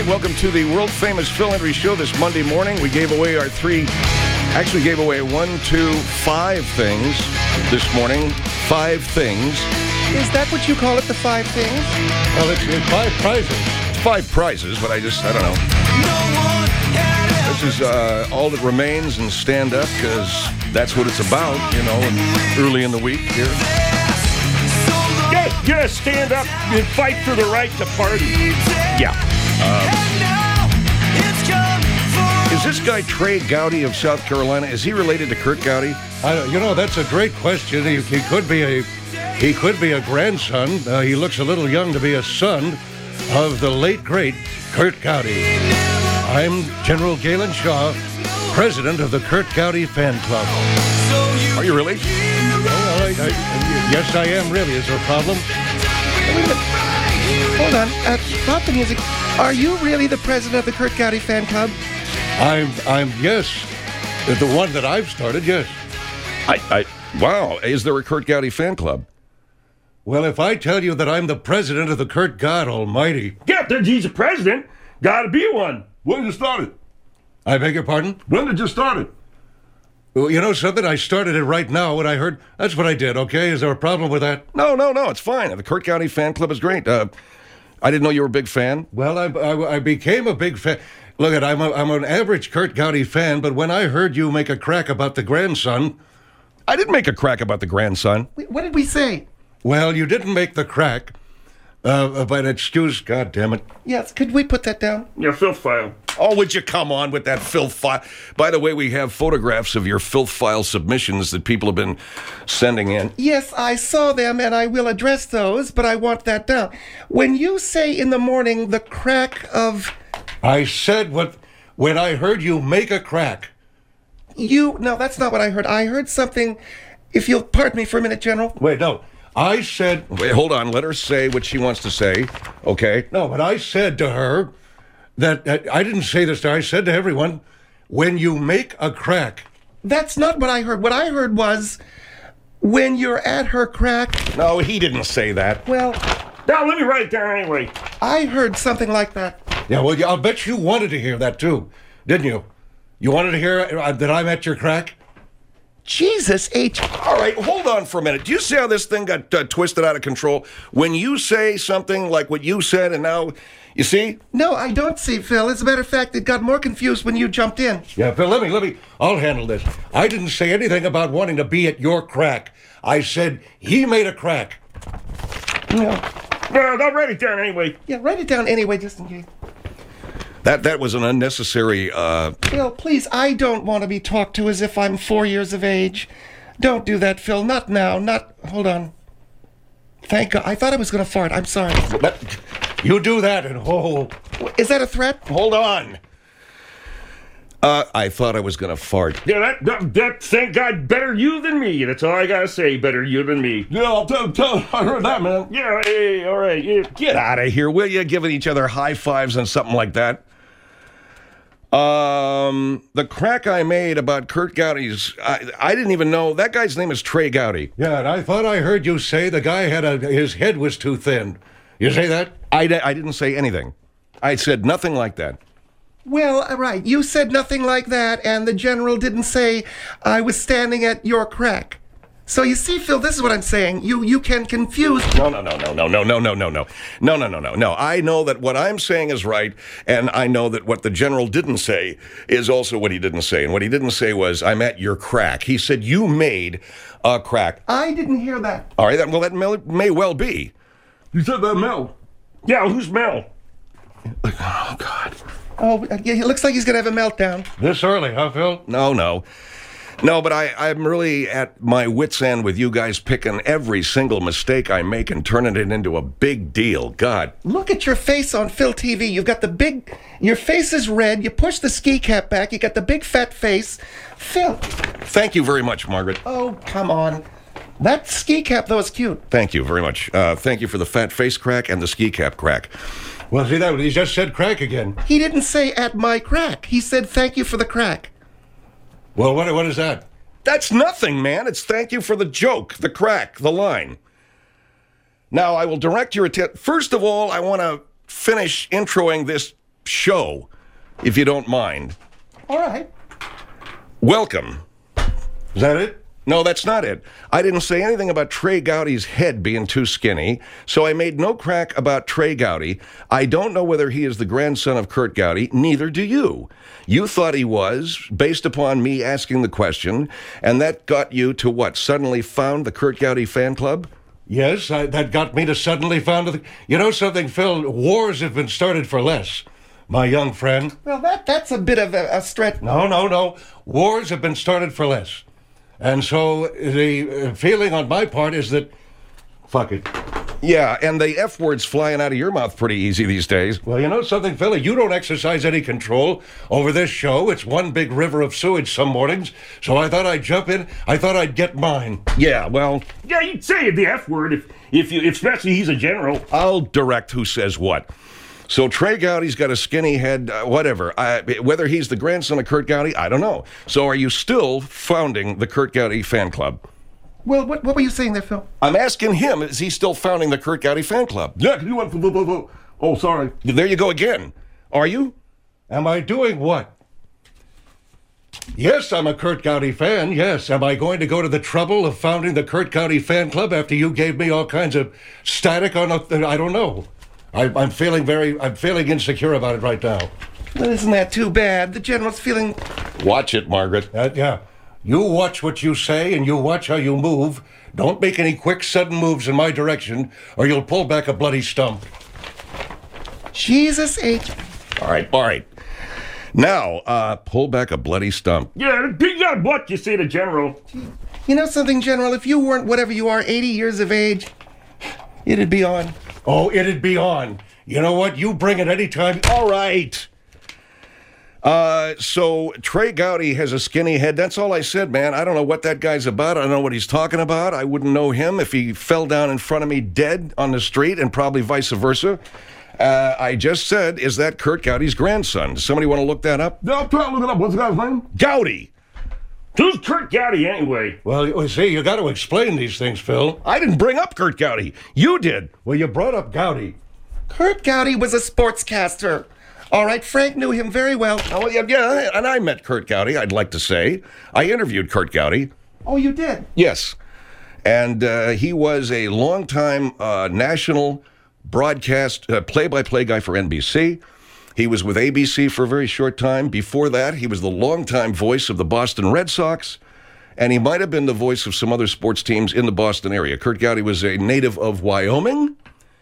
right, welcome to the world-famous Phil Hendrie Show this Monday morning. We gave away our gave away 5 things this morning. 5 things. Is that what you call it, the 5 things? Well, it's 5 prizes. It's 5 prizes, but I don't know. This is all that remains and stand up, because that's what it's about, early in the week here. You gotta stand up and fight for the right to party. Yeah. Is this guy Trey Gowdy of South Carolina? Is he related to Kurt Gowdy? That's a great question. He could be a grandson. He looks a little young to be a son of the late great Kurt Gowdy. I'm General Galen Shaw, president of the Kurt Gowdy fan club. Are you really? Well, yes, I am. Really, is there a problem? Hold on. Stop the music. Are you really the president of the Kurt Gowdy fan club? I'm yes. The one that I've started, yes. Wow. Is there a Kurt Gowdy fan club? Well, if I tell you that I'm the president of the Kurt God Almighty. Yeah, he's a president. Gotta be one. When did you start it? I beg your pardon? When did you start it? Well, you know something? I started it right now when I heard. That's what I did, okay? Is there a problem with that? No, it's fine. The Kurt Gowdy fan club is great. I didn't know you were a big fan. Well, I became a big fan. Look, I'm an average Kurt Gowdy fan, but when I heard you make a crack about the grandson... I didn't make a crack about the grandson. What did we say? Well, you didn't make the crack, but excuse... God damn it. Yes, could we put that down? Yeah, filth file. Oh, would you come on with that filth file? By the way, we have photographs of your filth file submissions that people have been sending in. Yes, I saw them, and I will address those, but I want that down. When you say in the morning the crack of... I said when I heard you make a crack. No, that's not what I heard. I heard something, if you'll pardon me for a minute, General. Wait, no. I said... Wait, hold on. Let her say what she wants to say, okay? No, but I said to her that I didn't say this to her. I said to everyone, when you make a crack. That's not what I heard. What I heard was, when you're at her crack... No, he didn't say that. Well... Now, let me write it down anyway. I heard something like that. Yeah, well, I'll bet you wanted to hear that, too, didn't you? You wanted to hear that I'm at your crack? Jesus H. All right, hold on for a minute. Do you see how this thing got twisted out of control? When you say something like what you said, and now, you see? No, I don't see, Phil. As a matter of fact, it got more confused when you jumped in. Yeah, Phil, let me. I'll handle this. I didn't say anything about wanting to be at your crack. I said he made a crack. No. No, I'll write it down anyway. Yeah, write it down anyway, just in case. That was an unnecessary... Phil, please, I don't want to be talked to as if I'm 4 years of age. Don't do that, Phil. Not now. Hold on. Thank God. I thought I was going to fart. I'm sorry. You do that and Is that a threat? Hold on. I thought I was going to fart. Yeah, that thank God, better you than me. That's all I gotta say. Better you than me. Yeah, I'll tell. I heard that, man. Yeah, hey, all right. Yeah. Get out of here, will you? Giving each other high fives and something like that. The crack I made about Kurt Gowdy's, I didn't even know. That guy's name is Trey Gowdy. Yeah, and I thought I heard you say the guy his head was too thin. You say that? I didn't say anything. I said nothing like that. Well, right. You said nothing like that, and the general didn't say I was standing at your crack. So you see, Phil, this is what I'm saying. You can confuse... No. No. I know that what I'm saying is right, and I know that what the general didn't say is also what he didn't say. And what he didn't say was, I'm at your crack. He said, you made a crack. I didn't hear that. All right, well, that may well be. You said that, Mel. Yeah, who's Mel? Oh, God. Oh, yeah, it looks like he's going to have a meltdown. This early, huh, Phil? No, but I'm really at my wit's end with you guys picking every single mistake I make and turning it into a big deal. God. Look at your face on Phil TV. You've got your face is red. You push the ski cap back. You got the big fat face. Phil. Thank you very much, Margaret. Oh, come on. That ski cap, though, is cute. Thank you very much. Thank you for the fat face crack and the ski cap crack. Well, see that? He just said crack again. He didn't say at my crack. He said thank you for the crack. Well, what is that? That's nothing, man. It's thank you for the joke, the crack, the line. Now, I will direct your attention. First of all, I want to finish introing this show, if you don't mind. All right. Welcome. Is that it? No, that's not it. I didn't say anything about Trey Gowdy's head being too skinny, so I made no crack about Trey Gowdy. I don't know whether he is the grandson of Kurt Gowdy. Neither do you. You thought he was, based upon me asking the question, and that got you to what? Suddenly found the Kurt Gowdy fan club? Yes, that got me to suddenly found the... You know something, Phil? Wars have been started for less, my young friend. Well, that's a bit of a stretch. No. Wars have been started for less. And so the feeling on my part is that, fuck it. Yeah, and the F word's flying out of your mouth pretty easy these days. Well, you know something, Philly? You don't exercise any control over this show. It's one big river of sewage some mornings. So I thought I'd jump in. I thought I'd get mine. Yeah, well, Yeah, you'd say the F word if you, especially he's a general. I'll direct who says what. So Trey Gowdy's got a skinny head, whatever. Whether he's the grandson of Kurt Gowdy, I don't know. So are you still founding the Kurt Gowdy fan club? Well, what were you saying there, Phil? I'm asking him, is he still founding the Kurt Gowdy fan club? Yeah, you went for... Oh, sorry. There you go again. Are you? Am I doing what? Yes, I'm a Kurt Gowdy fan, yes. Am I going to go to the trouble of founding the Kurt Gowdy fan club after you gave me all kinds of static on I don't know. I'm feeling insecure about it right now. Well, isn't that too bad? The general's feeling... Watch it, Margaret. Yeah. You watch what you say and you watch how you move. Don't make any quick, sudden moves in my direction or you'll pull back a bloody stump. Jesus H. All right. Now, pull back a bloody stump. Yeah, you got what you say to general. You know something, General? If you weren't whatever you are, 80 years of age, it'd be on. Oh, it'd be on. You know what? You bring it anytime. All right. So Trey Gowdy has a skinny head. That's all I said, man. I don't know what that guy's about. I don't know what he's talking about. I wouldn't know him if he fell down in front of me dead on the street, and probably vice versa. I just said, is that Kurt Gowdy's grandson? Does somebody want to look that up? Yeah, I'm trying to look it up. What's the guy's name? Gowdy. Who's Kurt Gowdy anyway? Well, you see, you got to explain these things, Phil. I didn't bring up Kurt Gowdy. You did. Well, you brought up Gowdy. Kurt Gowdy was a sportscaster. All right, Frank knew him very well. Oh, yeah, and I met Kurt Gowdy, I'd like to say. I interviewed Kurt Gowdy. Oh, you did? Yes. And he was a longtime national broadcast play-by-play guy for NBC. He was with ABC for a very short time. Before that, he was the longtime voice of the Boston Red Sox, and he might have been the voice of some other sports teams in the Boston area. Kurt Gowdy was a native of Wyoming.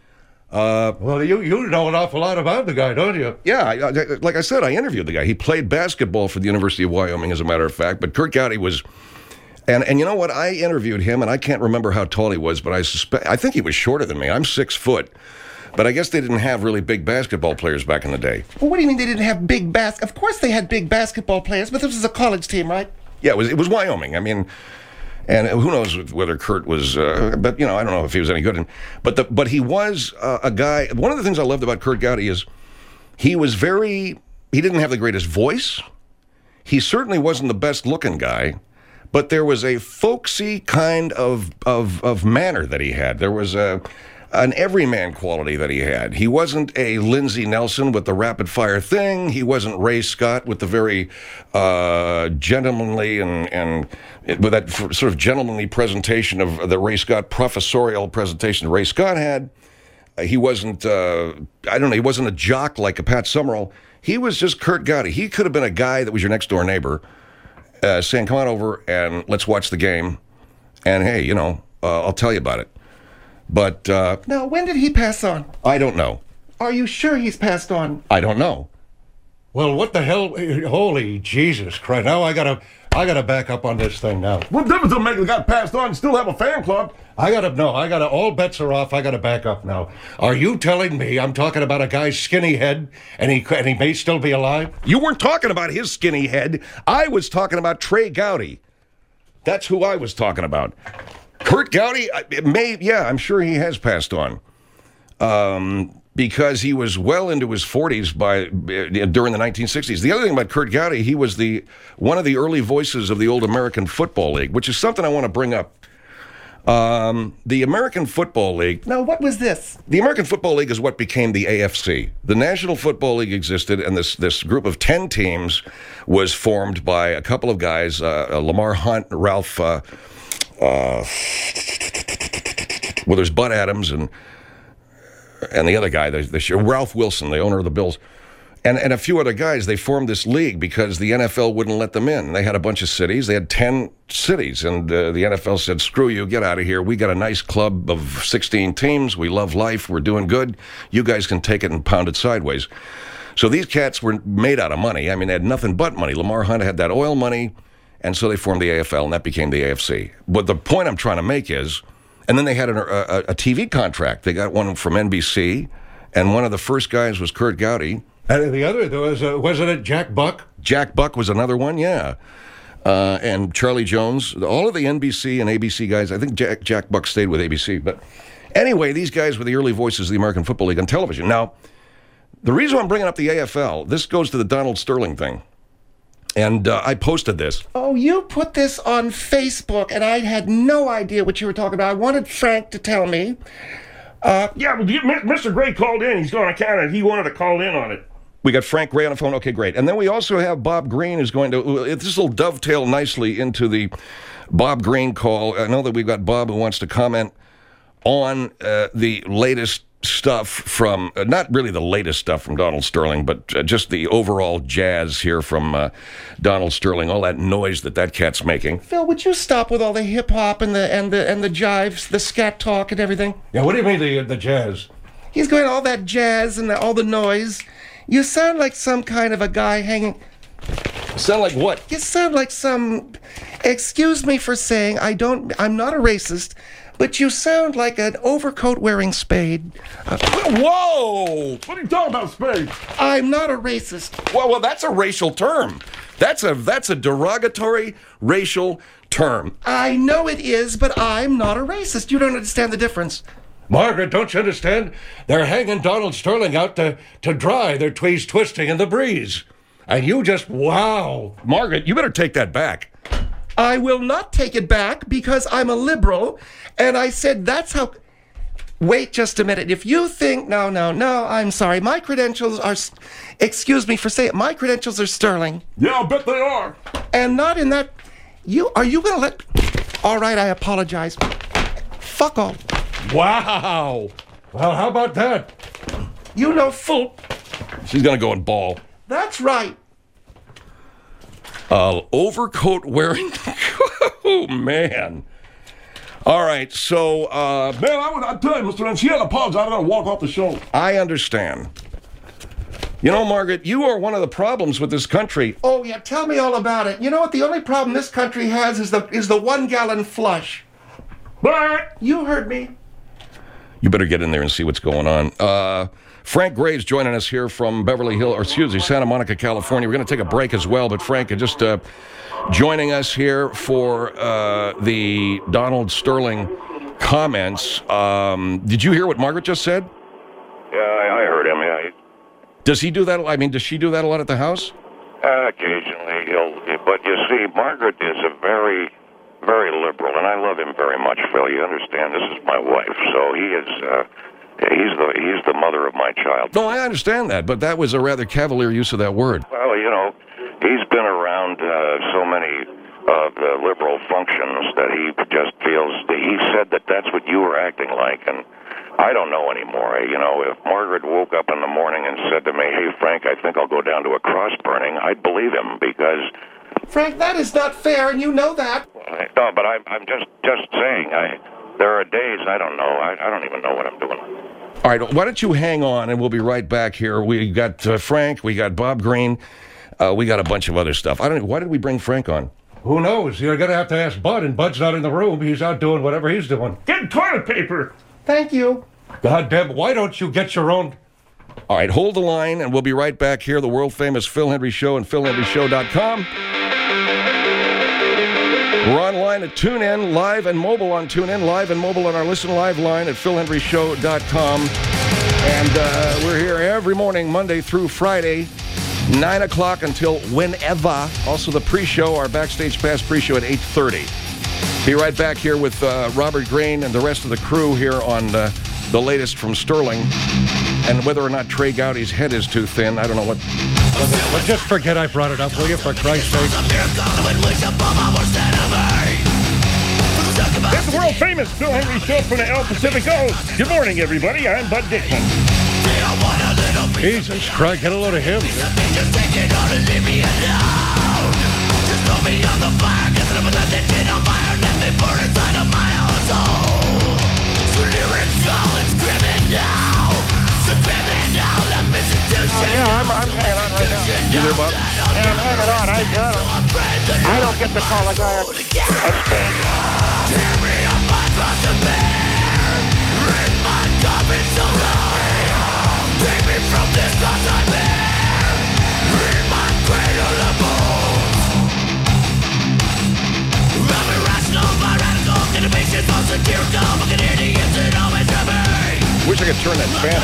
Well, you know an awful lot about the guy, don't you? Yeah, like I said, I interviewed the guy. He played basketball for the University of Wyoming, as a matter of fact, but Kurt Gowdy was... And you know what? I interviewed him, and I can't remember how tall he was, but I think he was shorter than me. I'm 6 foot. But I guess they didn't have really big basketball players back in the day. Well, what do you mean they didn't have big Of course they had big basketball players, but this was a college team, right? Yeah, it was Wyoming. I mean, and who knows whether Kurt was, but, you know, I don't know if he was any good. But he was a guy. One of the things I loved about Kurt Gowdy is he didn't have the greatest voice. He certainly wasn't the best looking guy. But there was a folksy kind of manner that he had. There was an everyman quality that he had. He wasn't a Lindsey Nelson with the rapid fire thing. He wasn't Ray Scott with the very gentlemanly and with that sort of gentlemanly presentation of the Ray Scott professorial presentation Ray Scott had. He wasn't, he wasn't a jock like a Pat Summerall. He was just Kurt Gowdy. He could have been a guy that was your next door neighbor. Saying, come on over and let's watch the game. And hey, you know, I'll tell you about it. But... Now, when did he pass on? I don't know. Are you sure he's passed on? I don't know. Well, what the hell? Holy Jesus Christ. Now I gotta back up on this thing now. What difference does it make? The guy passed on and still have a fan club? All bets are off. I gotta back up now. Are you telling me I'm talking about a guy's skinny head and he may still be alive? You weren't talking about his skinny head. I was talking about Trey Gowdy. That's who I was talking about. Kurt Gowdy, I'm sure he has passed on. Because he was well into his 40s during the 1960s. The other thing about Kurt Gowdy, he was one of the early voices of the old American Football League, which is something I want to bring up. The American Football League. Now, what was this? The American Football League is what became the AFC. The National Football League existed, and this group of 10 teams was formed by a couple of guys, Lamar Hunt, Ralph, well, there's Bud Adams and the other guy, Ralph Wilson, the owner of the Bills. And a few other guys, they formed this league because the NFL wouldn't let them in. They had a bunch of cities. They had 10 cities. And the NFL said, screw you, get out of here. We got a nice club of 16 teams. We love life. We're doing good. You guys can take it and pound it sideways. So these cats were made out of money. I mean, they had nothing but money. Lamar Hunt had that oil money. And so they formed the AFL, and that became the AFC. But the point I'm trying to make is, and then they had a TV contract. They got one from NBC, and one of the first guys was Curt Gowdy. And the other, wasn't it Jack Buck? Jack Buck was another one, yeah. And Charlie Jones. All of the NBC and ABC guys, I think Jack Buck stayed with ABC. But anyway, these guys were the early voices of the American Football League on television. Now, the reason I'm bringing up the AFL, this goes to the Donald Sterling thing. And I posted this. Oh, you put this on Facebook, and I had no idea what you were talking about. I wanted Frank to tell me. Yeah, but Mr. Gray called in. He's going to count it. He wanted to call in on it. We got Frank Gray on the phone. Okay, great. And then we also have Bob Green who's going to, this will dovetail nicely into the Bob Green call. I know that we've got Bob who wants to comment on the latest stuff from, not really the latest stuff from Donald Sterling, but just the overall jazz here from Donald Sterling, all that noise that cat's making. Phil, would you stop with all the hip hop and the jives, the scat talk and everything? Yeah, what do you mean the jazz? He's going all that jazz and all the noise. You sound like some kind of a guy hanging. Sound like what? You sound like some. Excuse me for saying I'm not a racist, but you sound like an overcoat-wearing spade. Whoa! What are you talking about, Spade? I'm not a racist. Well, that's a racial term. That's a derogatory racial term. I know it is, but I'm not a racist. You don't understand the difference. Margaret, don't you understand? They're hanging Donald Sterling out to dry. Their tweeds twisting in the breeze. And you just, wow. Margaret, you better take that back. I will not take it back because I'm a liberal, and I said that's how... Wait just a minute. If you think... No, I'm sorry. My credentials are... Excuse me for saying it. My credentials are sterling. Yeah, I'll bet they are. And not in that... Are you going to let... All right, I apologize. Fuck off. Wow. Well, how about that? You know full... She's going to go and bawl. That's right. Overcoat wearing... Oh, man. All right, so... Man, I tell you, Mr. N, she had to apologize. I got to walk off the show. I understand. You know, Margaret, you are one of the problems with this country. Oh, yeah, tell me all about it. You know what? The only problem this country has is the 1-gallon flush. But You heard me. You better get in there and see what's going on. Frank Gray's joining us here from Santa Monica, California. We're going to take a break as well, but Frank, just joining us here for the Donald Sterling comments. Did you hear what Margaret just said? Yeah, I heard him, yeah. Does he do that? I mean, does she do that a lot at the house? Occasionally, but you see, Margaret is a very, very liberal, and I love him very much, Phil. You understand, this is my wife, so he is, he's the mother of my child. No, I understand that, but that was a rather cavalier use of that word. Well, you know, he's been around so many of the liberal functions that he just feels, he said that that's what you were acting like, and I don't know anymore. You know, if Margaret woke up in the morning and said to me, hey, Frank, I think I'll go down to a cross burning, I'd believe him, because... Frank, that is not fair, and you know that. No, but I'm just saying, there are days, I don't know, I don't even know what I'm doing. All right, why don't you hang on, and we'll be right back here. We got Frank, we got Bob Green, we got a bunch of other stuff. I don't know, why did we bring Frank on? Who knows? You're going to have to ask Bud, and Bud's not in the room. He's out doing whatever he's doing. get toilet paper. Thank you. God damn, why don't you get your own... All right, hold the line, and we'll be right back here, the world-famous Phil Hendry Show and PhilHendryShow.com. We're online at TuneIn, live and mobile on TuneIn, live and mobile on our Listen Live line at PhilHendryShow.com. And we're here every morning, Monday through Friday, 9 o'clock until whenever. Also the pre-show, our Backstage Pass pre-show at 8:30. Be right back here with Robert Green and the rest of the crew here on the latest from Sterling. And whether or not Trey Gowdy's head is too thin, I don't know what. Well, just forget I brought it up, will you, for Christ's sake? It's the world famous Phil Henry Show from the El Pacifico. Good morning, everybody. I'm Bud Dixon. Jesus Christ, get a load of him. I'm hanging on right now. You there, Bob? Yeah, I'm hanging on. I don't get to call a guy a stage. Wish I could turn that fan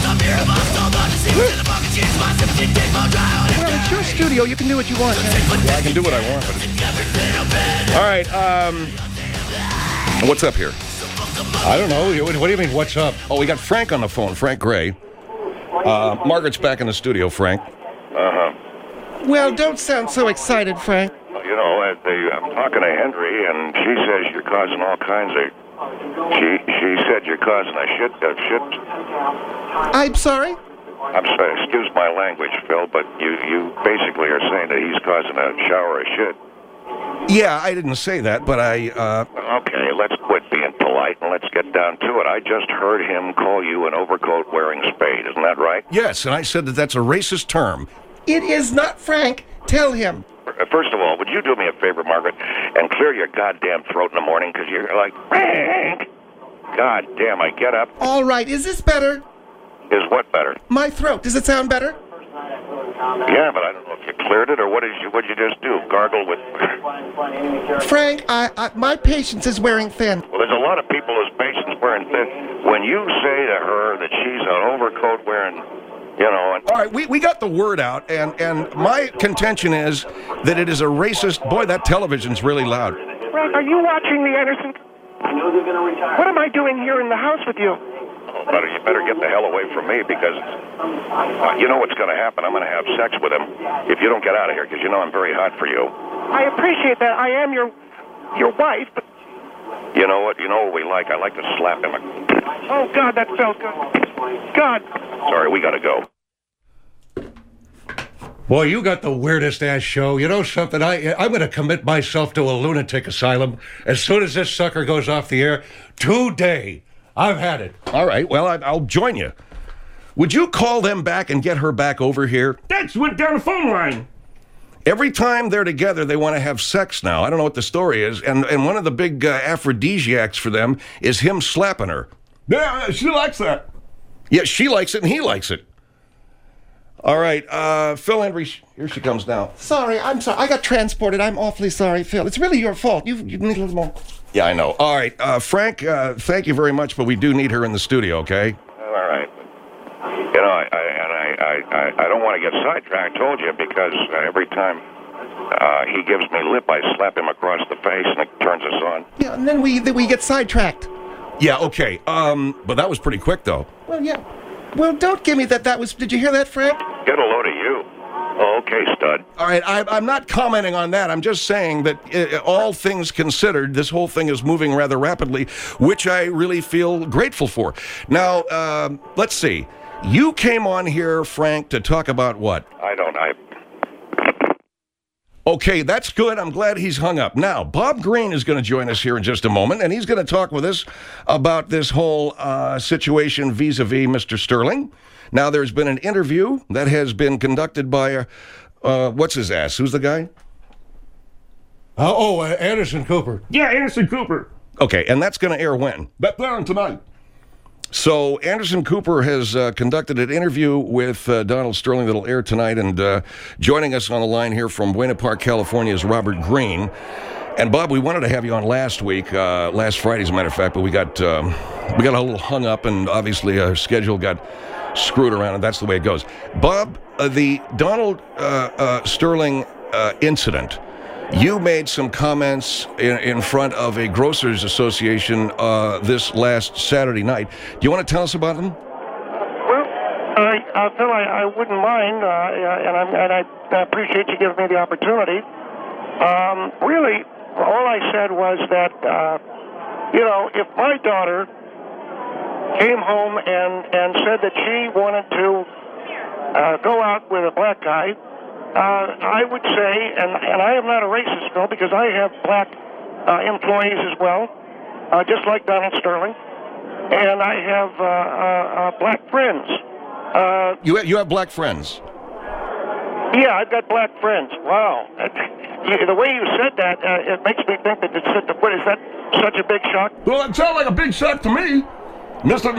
up. Well, it's your studio. You can do what you want. Man. Yeah, I can do what I want. All right. What's up here? I don't know. What do you mean, what's up? Oh, we got Frank on the phone. Frank Gray. Margaret's back in the studio, Frank. Well, don't sound so excited, Frank. You know, I'm talking to Henry, and she says you're causing all kinds of. She said you're causing a shit. I'm sorry? I'm sorry, excuse my language, Phil, but you basically are saying that he's causing a shower of shit. Yeah, I didn't say that, but I. Okay, let's quit being polite and let's get down to it. I just heard him call you an overcoat-wearing spade. Isn't that right? Yes, and I said that that's a racist term. It is not Frank. Tell him. First of all, would you do me a favor, Margaret, and clear your goddamn throat in the morning, because you're like, Frank! God damn, I get up. All right. Is this better? Is what better? My throat. Does it sound better? Yeah, but I don't know if you cleared it or what'd you just do? Gargle with. Frank, my patience is wearing thin. Well, there's a lot of people whose patience wearing thin. When you say to her that she's an overcoat wearing, you know. And All right, we got the word out, and my contention is that it is a racist. Boy, that television's really loud. Frank, are you watching the Anderson? What am I doing here in the house with you? you better get the hell away from me because you know what's going to happen. I'm going to have sex with him if you don't get out of here because you know I'm very hot for you. I appreciate that. I am your wife, but... You know what? You know what we like? I like to slap him. Oh, God, that felt good. God. Sorry, we got to go. Boy, you got the weirdest ass show. You know something? I'm going to commit myself to a lunatic asylum as soon as this sucker goes off the air today. I've had it. All right, well, I'll join you. Would you call them back and get her back over here? That's went down the phone line. Every time they're together, they want to have sex now. I don't know what the story is. And one of the big aphrodisiacs for them is him slapping her. Yeah, she likes that. Yeah, she likes it and he likes it. All right, Phil Henry, here she comes now. Sorry, I'm sorry. I got transported. I'm awfully sorry, Phil. It's really your fault. You need a little more. Yeah, I know. All right, Frank, thank you very much, but we do need her in the studio, okay? All right. You know, I don't want to get sidetracked. I told you because every time he gives me lip, I slap him across the face and it turns us on. Yeah, and then we get sidetracked. Yeah, okay. But that was pretty quick, though. Well, yeah. Well, don't give me that was... Did you hear that, Frank? Get a load of you. Oh, okay, stud. All right, I'm not commenting on that. I'm just saying that all things considered, this whole thing is moving rather rapidly, which I really feel grateful for. Now, let's see. You came on here, Frank, to talk about what? Okay, that's good. I'm glad he's hung up. Now, Bob Green is going to join us here in just a moment, and he's going to talk with us about this whole situation vis-a-vis Mr. Sterling. Now, there's been an interview that has been conducted by, what's his ass? Who's the guy? Anderson Cooper. Yeah, Anderson Cooper. Okay, and that's going to air when? Bet there tonight. So Anderson Cooper has conducted an interview with Donald Sterling that'll air tonight, and joining us on the line here from Buena Park, California is Robert Green. And Bob, we wanted to have you on last week, last Friday as a matter of fact, but we got a little hung up, and obviously our schedule got screwed around, and that's the way it goes. Bob, the Donald Sterling incident, You made some comments in front of a grocers association this last Saturday night. Do you want to tell us about them? Well, Phil, I wouldn't mind, and I appreciate you giving me the opportunity. Really, all I said was that, if my daughter came home and said that she wanted to go out with a black guy, I would say, and I am not a racist, Phil, because I have black employees as well, just like Donald Sterling, and I have black friends. You have black friends? Yeah, I've got black friends. Wow. The way you said that, it makes me think that what is that such a big shock? Well, it sounds like a big shock to me, Mr.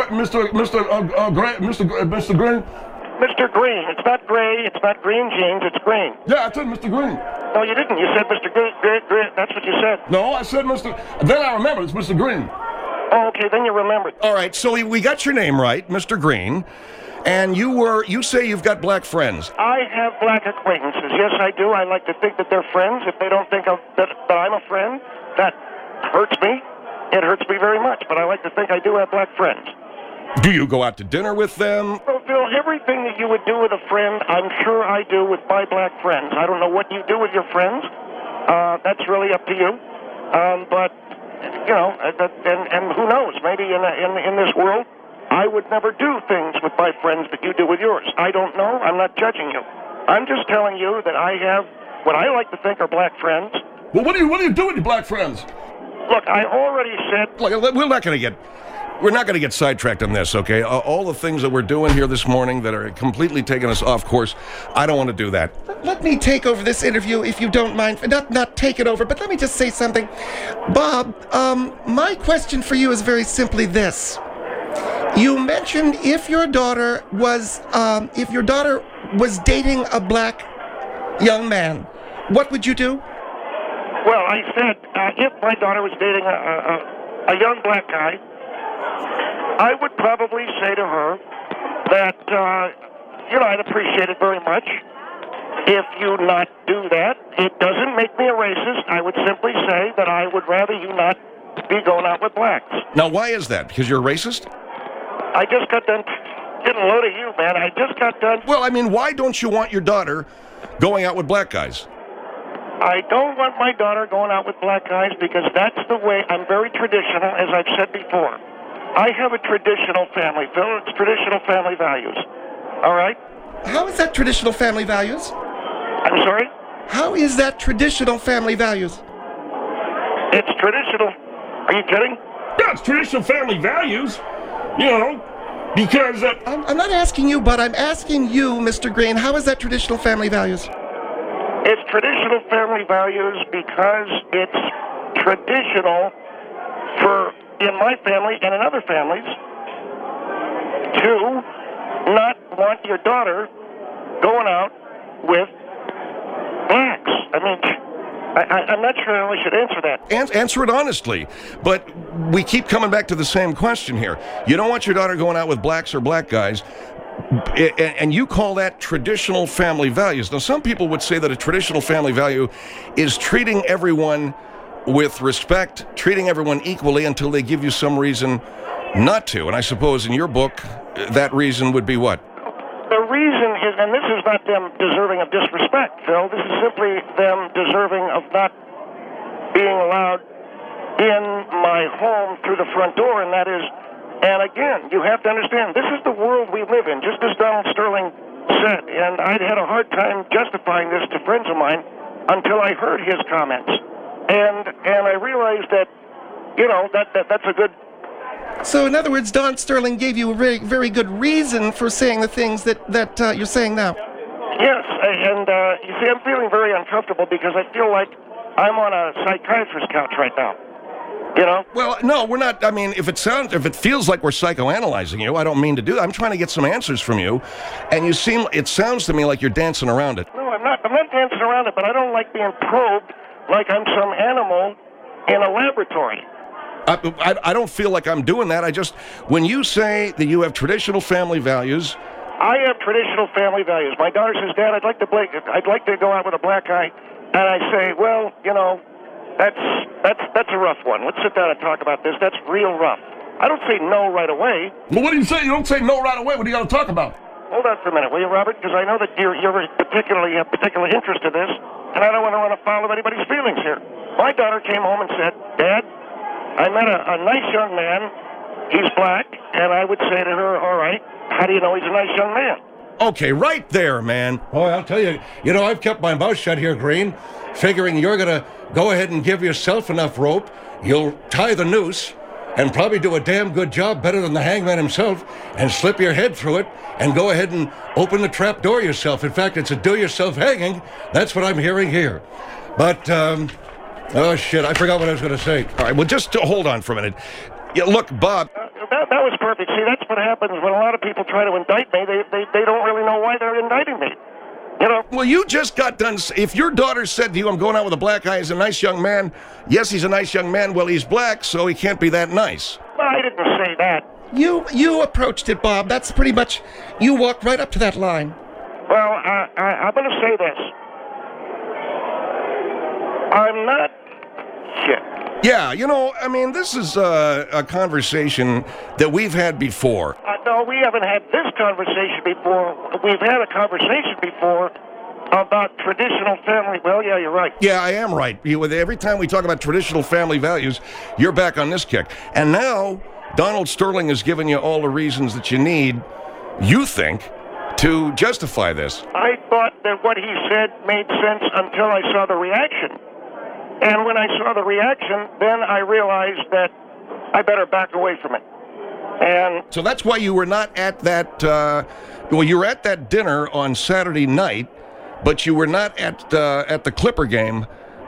Green. Mr. Green. It's not gray. It's not green jeans. It's green. Yeah, I said Mr. Green. No, you didn't. You said Mr. Green. That's what you said. No, I said Mr. Then I remember it's Mr. Green. Oh, okay. Then you remembered. All right, so we got your name right, Mr. Green, and you say you've got black friends. I have black acquaintances. Yes, I do. I like to think that they're friends. If they don't think that I'm a friend, that hurts me. It hurts me very much, but I like to think I do have black friends. Do you go out to dinner with them? Well, Phil, everything that you would do with a friend, I'm sure I do with my black friends. I don't know what you do with your friends. That's really up to you. But, and who knows? Maybe in this world, I would never do things with my friends that you do with yours. I don't know. I'm not judging you. I'm just telling you that I have what I like to think are black friends. Well, what do you do with your black friends? Look, I already said... Look, we're not going to get sidetracked on this, okay? All the things that we're doing here this morning that are completely taking us off course, I don't want to do that. Let me take over this interview, if you don't mind. Not take it over, but let me just say something. Bob, my question for you is very simply this. You mentioned if your daughter was dating a black young man, what would you do? Well, I said if my daughter was dating a young black guy, I would probably say to her that, I'd appreciate it very much if you not do that. It doesn't make me a racist. I would simply say that I would rather you not be going out with blacks. Now, why is that? Because you're a racist? I just got done getting a load of you, man. I just got done... Well, I mean, why don't you want your daughter going out with black guys? I don't want my daughter going out with black guys because that's the way. I'm very traditional, as I've said before. I have a traditional family, Phil. It's traditional family values. All right? How is that traditional family values? I'm sorry? How is that traditional family values? It's traditional. Are you kidding? Yeah, it's traditional family values. Because... I'm not asking you, but I'm asking you, Mr. Green, how is that traditional family values? It's traditional family values because it's traditional in my family and in other families to not want your daughter going out with blacks. I mean, I'm not sure how I should answer that. Answer it honestly, but we keep coming back to the same question here. You don't want your daughter going out with blacks or black guys, and you call that traditional family values. Now, some people would say that a traditional family value is treating everyone with respect, treating everyone equally until they give you some reason not to. And I suppose in your book, that reason would be what? The reason is, and this is not them deserving of disrespect, Phil, this is simply them deserving of not being allowed in my home through the front door, and that is, and again, you have to understand, this is the world we live in, just as Donald Sterling said, and I'd had a hard time justifying this to friends of mine until I heard his comments. And I realized that, that's a good... So, in other words, Don Sterling gave you a very, very good reason for saying the things that you're saying now. Yes, and you see, I'm feeling very uncomfortable because I feel like I'm on a psychiatrist's couch right now. Well, no, we're not. I mean, if it feels like we're psychoanalyzing you, I don't mean to do that. I'm trying to get some answers from you, and it sounds to me like you're dancing around it. No, I'm not dancing around it, but I don't like being probed like I'm some animal in a laboratory. I don't feel like I'm doing that. When you say that you have traditional family values... I have traditional family values. My daughter says, Dad, I'd like to go out with a black guy. and I say, well, you know, that's a rough one. Let's sit down and talk about this. That's real rough. I don't say no right away. Well, what do you say? You don't say no right away. What do you got to talk about? Hold on for a minute, will you, Robert? Because I know that you're particularly interested in this, and I don't want to run afoul of anybody's feelings here. My daughter came home and said, Dad, I met a nice young man. He's black, and I would say to her, all right, how do you know he's a nice young man? Okay, right there, man. Boy, I'll tell you, I've kept my mouth shut here, Green, figuring you're going to go ahead and give yourself enough rope. You'll tie the noose and probably do a damn good job, better than the hangman himself, and slip your head through it and go ahead and open the trap door yourself. In fact, it's a do-yourself hanging. That's what I'm hearing here. But, oh, shit, I forgot what I was going to say. All right, well, just hold on for a minute. Yeah, look, Bob. That was perfect. See, that's what happens when a lot of people try to indict me. They don't really know why they're indicting me. You know? Well, you just got done. If your daughter said to you, I'm going out with a black guy, he's a nice young man. Yes, he's a nice young man. Well, he's black, so he can't be that nice. Well, I didn't say that. You approached it, Bob. That's pretty much, you walked right up to that line. Well, I'm going to say this. I'm not... Shit. Yeah, I mean, this is a conversation that we've had before. No, we haven't had this conversation before. We've had a conversation before about traditional family. Well, yeah, you're right. Yeah, I am right. Every time we talk about traditional family values, you're back on this kick. And now, Donald Sterling has given you all the reasons that you need, you think, to justify this. I thought that what he said made sense until I saw the reaction. And when I saw the reaction, then I realized that I better back away from it. And so that's why you were not at that, you were at that dinner on Saturday night, but you were not at the Clipper game.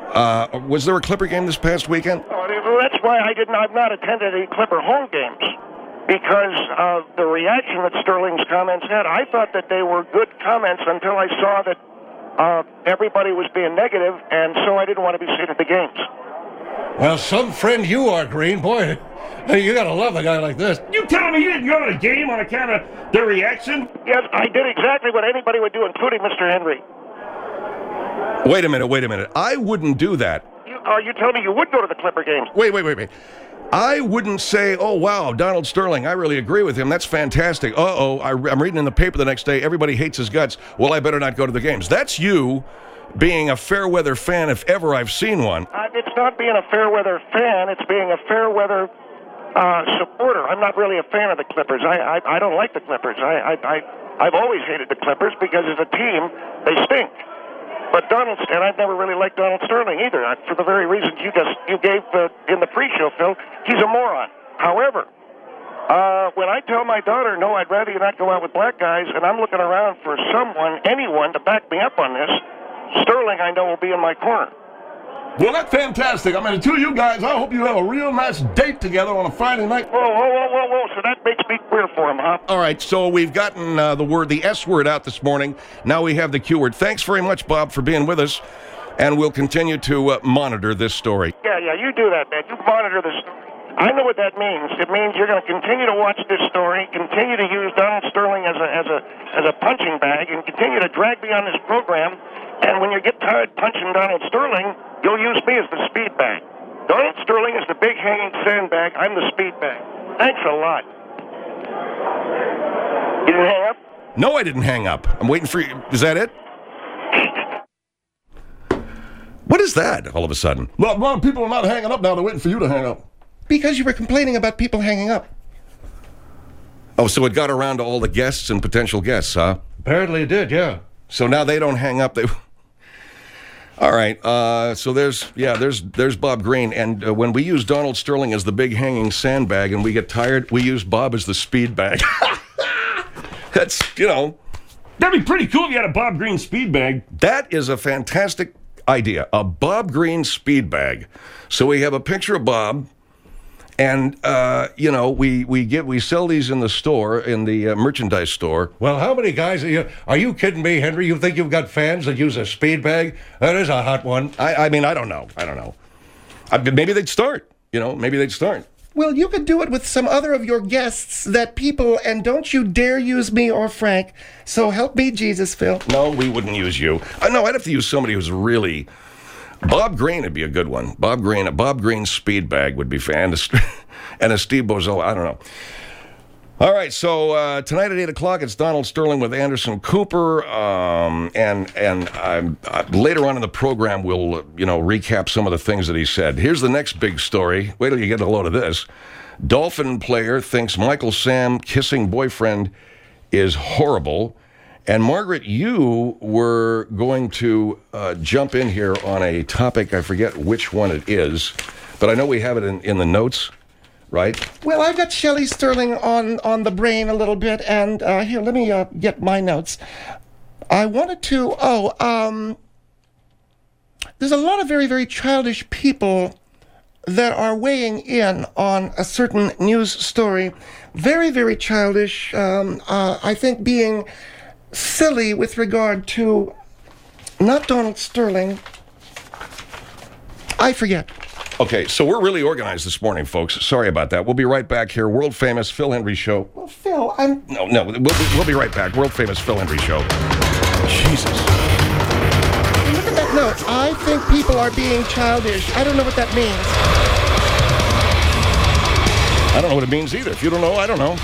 Was there a Clipper game this past weekend? Well, that's why I've not attended any Clipper home games, because of the reaction that Sterling's comments had. I thought that they were good comments until I saw that everybody was being negative, and so I didn't want to be seen at the games. Well, some friend you are, Green. Boy, you gotta love a guy like this. You telling me you didn't go to the game on account of the reaction? Yes, I did exactly what anybody would do, including Mr. Henry. Wait a minute. I wouldn't do that. You telling me you would go to the Clipper games? Wait. I wouldn't say, oh, wow, Donald Sterling, I really agree with him. That's fantastic. I'm reading in the paper the next day, everybody hates his guts. Well, I better not go to the games. That's you being a fair-weather fan, if ever I've seen one. It's not being a fair-weather fan. It's being a fair-weather supporter. I'm not really a fan of the Clippers. I don't like the Clippers. I've always hated the Clippers because as a team, they stink. But and I've never really liked Donald Sterling either, for the very reasons you gave in the pre-show, Phil. He's a moron. However, when I tell my daughter, no, I'd rather you not go out with black guys, and I'm looking around for anyone to back me up on this, Sterling, I know, will be in my corner. Well, that's fantastic. I mean, the two of you guys, I hope you have a real nice date together on a Friday night. Whoa. So that makes me queer for him, huh? All right, so we've gotten the S word out this morning. Now we have the Q word. Thanks very much, Bob, for being with us, and we'll continue to monitor this story. Yeah, you do that, man. You monitor this. I know what that means. It means you're going to continue to watch this story, continue to use Donald Sterling as a punching bag, and continue to drag me on this program. And when you get tired punching Donald Sterling, you'll use me as the speed bag. Donald Sterling is the big hanging sandbag. I'm the speed bag. Thanks a lot. You didn't hang up? No, I didn't hang up. I'm waiting for you. Is that it? What is that, all of a sudden? A lot of people are not hanging up now. They're waiting for you to hang up. Because you were complaining about people hanging up. Oh, so it got around to all the guests and potential guests, huh? Apparently it did, yeah. So now they don't hang up. All right. So there's Bob Green, and when we use Donald Sterling as the big hanging sandbag, and we get tired, we use Bob as the speed bag. That's that'd be pretty cool if you had a Bob Green speed bag. That is a fantastic idea. A Bob Green speed bag. So we have a picture of Bob. And, we sell these in the store, in the merchandise store. Well, how many guys are you kidding me, Henry? You think you've got fans that use a speed bag? That is a hot one. I mean, I don't know. Maybe they'd start, Well, you could do it with some other of your guests and don't you dare use me or Frank. So help me, Jesus, Phil. No, we wouldn't use you. No, I'd have to use somebody who's really Bob Green would be a good one. Bob Green speed bag would be fan, and a Steve Bozola. I don't know. All right, so tonight at 8 o'clock, it's Donald Sterling with Anderson Cooper, and later on in the program, we'll recap some of the things that he said. Here's the next big story. Wait till you get a load of this. Dolphin player thinks Michael Sam kissing boyfriend is horrible. And Margaret, you were going to jump in here on a topic. I forget which one it is, but I know we have it in the notes. Right? Well, I've got Shelley Sterling on the brain a little bit, and here, let me get my notes. I wanted to, there's a lot of very, very childish people that are weighing in on a certain news story. Very, very childish. I think being silly with regard to, not Donald Sterling, I forget. Okay, so we're really organized this morning, folks. Sorry about that. We'll be right back here. World famous Phil Hendry Show. Well, Phil, No, we'll be right back. World famous Phil Hendry Show. Jesus. Look at that note. I think people are being childish. I don't know what that means. I don't know what it means either. If you don't know, I don't know.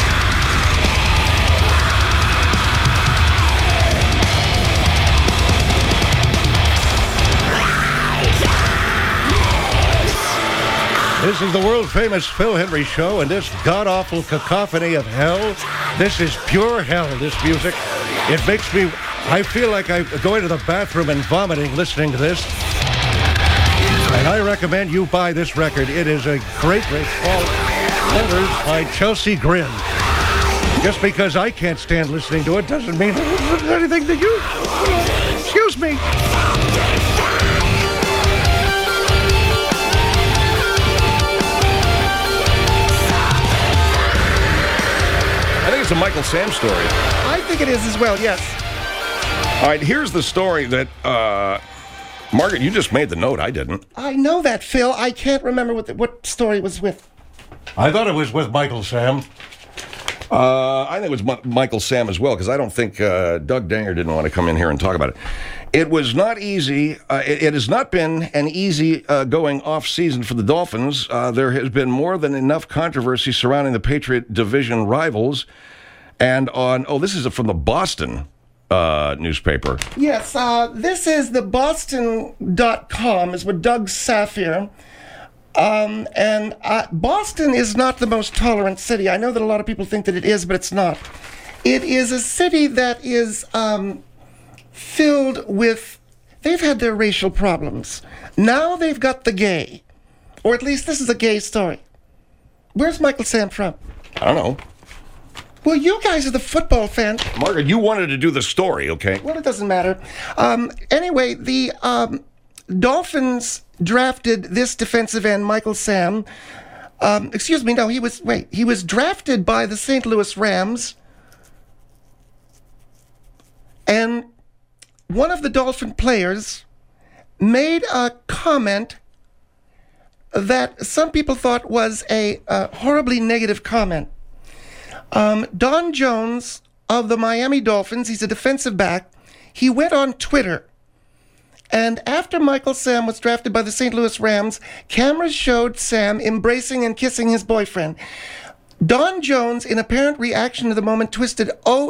This is the world-famous Phil Hendry Show, and this god-awful cacophony of hell, this is pure hell, this music. It makes me, I feel like I'm going to the bathroom and vomiting listening to this. And I recommend you buy this record. It is a great called Letters by Chelsea Grin. Just because I can't stand listening to it doesn't mean there's anything to you. Excuse me. I think it's a Michael Sam story. I think it is as well, yes. All right, here's the story that, Margaret, you just made the note. I didn't. I know that, Phil. I can't remember what story it was with. I thought it was with Michael Sam. I think it was Michael Sam as well, because I don't think Doug Danger didn't want to come in here and talk about it. It was not easy. It has not been an easy going off season for the Dolphins. There has been more than enough controversy surrounding the Patriot division rivals. And this is from the Boston newspaper. Yes, this is the Boston.com, is with Doug Saphir. And Boston is not the most tolerant city. I know that a lot of people think that it is, but it's not. It is a city that is filled with, they've had their racial problems. Now they've got the gay. Or at least this is a gay story. Where's Michael Sam from? I don't know. Well, you guys are the football fans. Margaret, you wanted to do the story, okay? Well, it doesn't matter. Anyway, the Dolphins drafted this defensive end, Michael Sam. He was drafted by the St. Louis Rams. And one of the Dolphin players made a comment that some people thought was a horribly negative comment. Don Jones of the Miami Dolphins, he's a defensive back, he went on Twitter. And after Michael Sam was drafted by the St. Louis Rams, cameras showed Sam embracing and kissing his boyfriend. Don Jones, in apparent reaction to the moment, tweeted,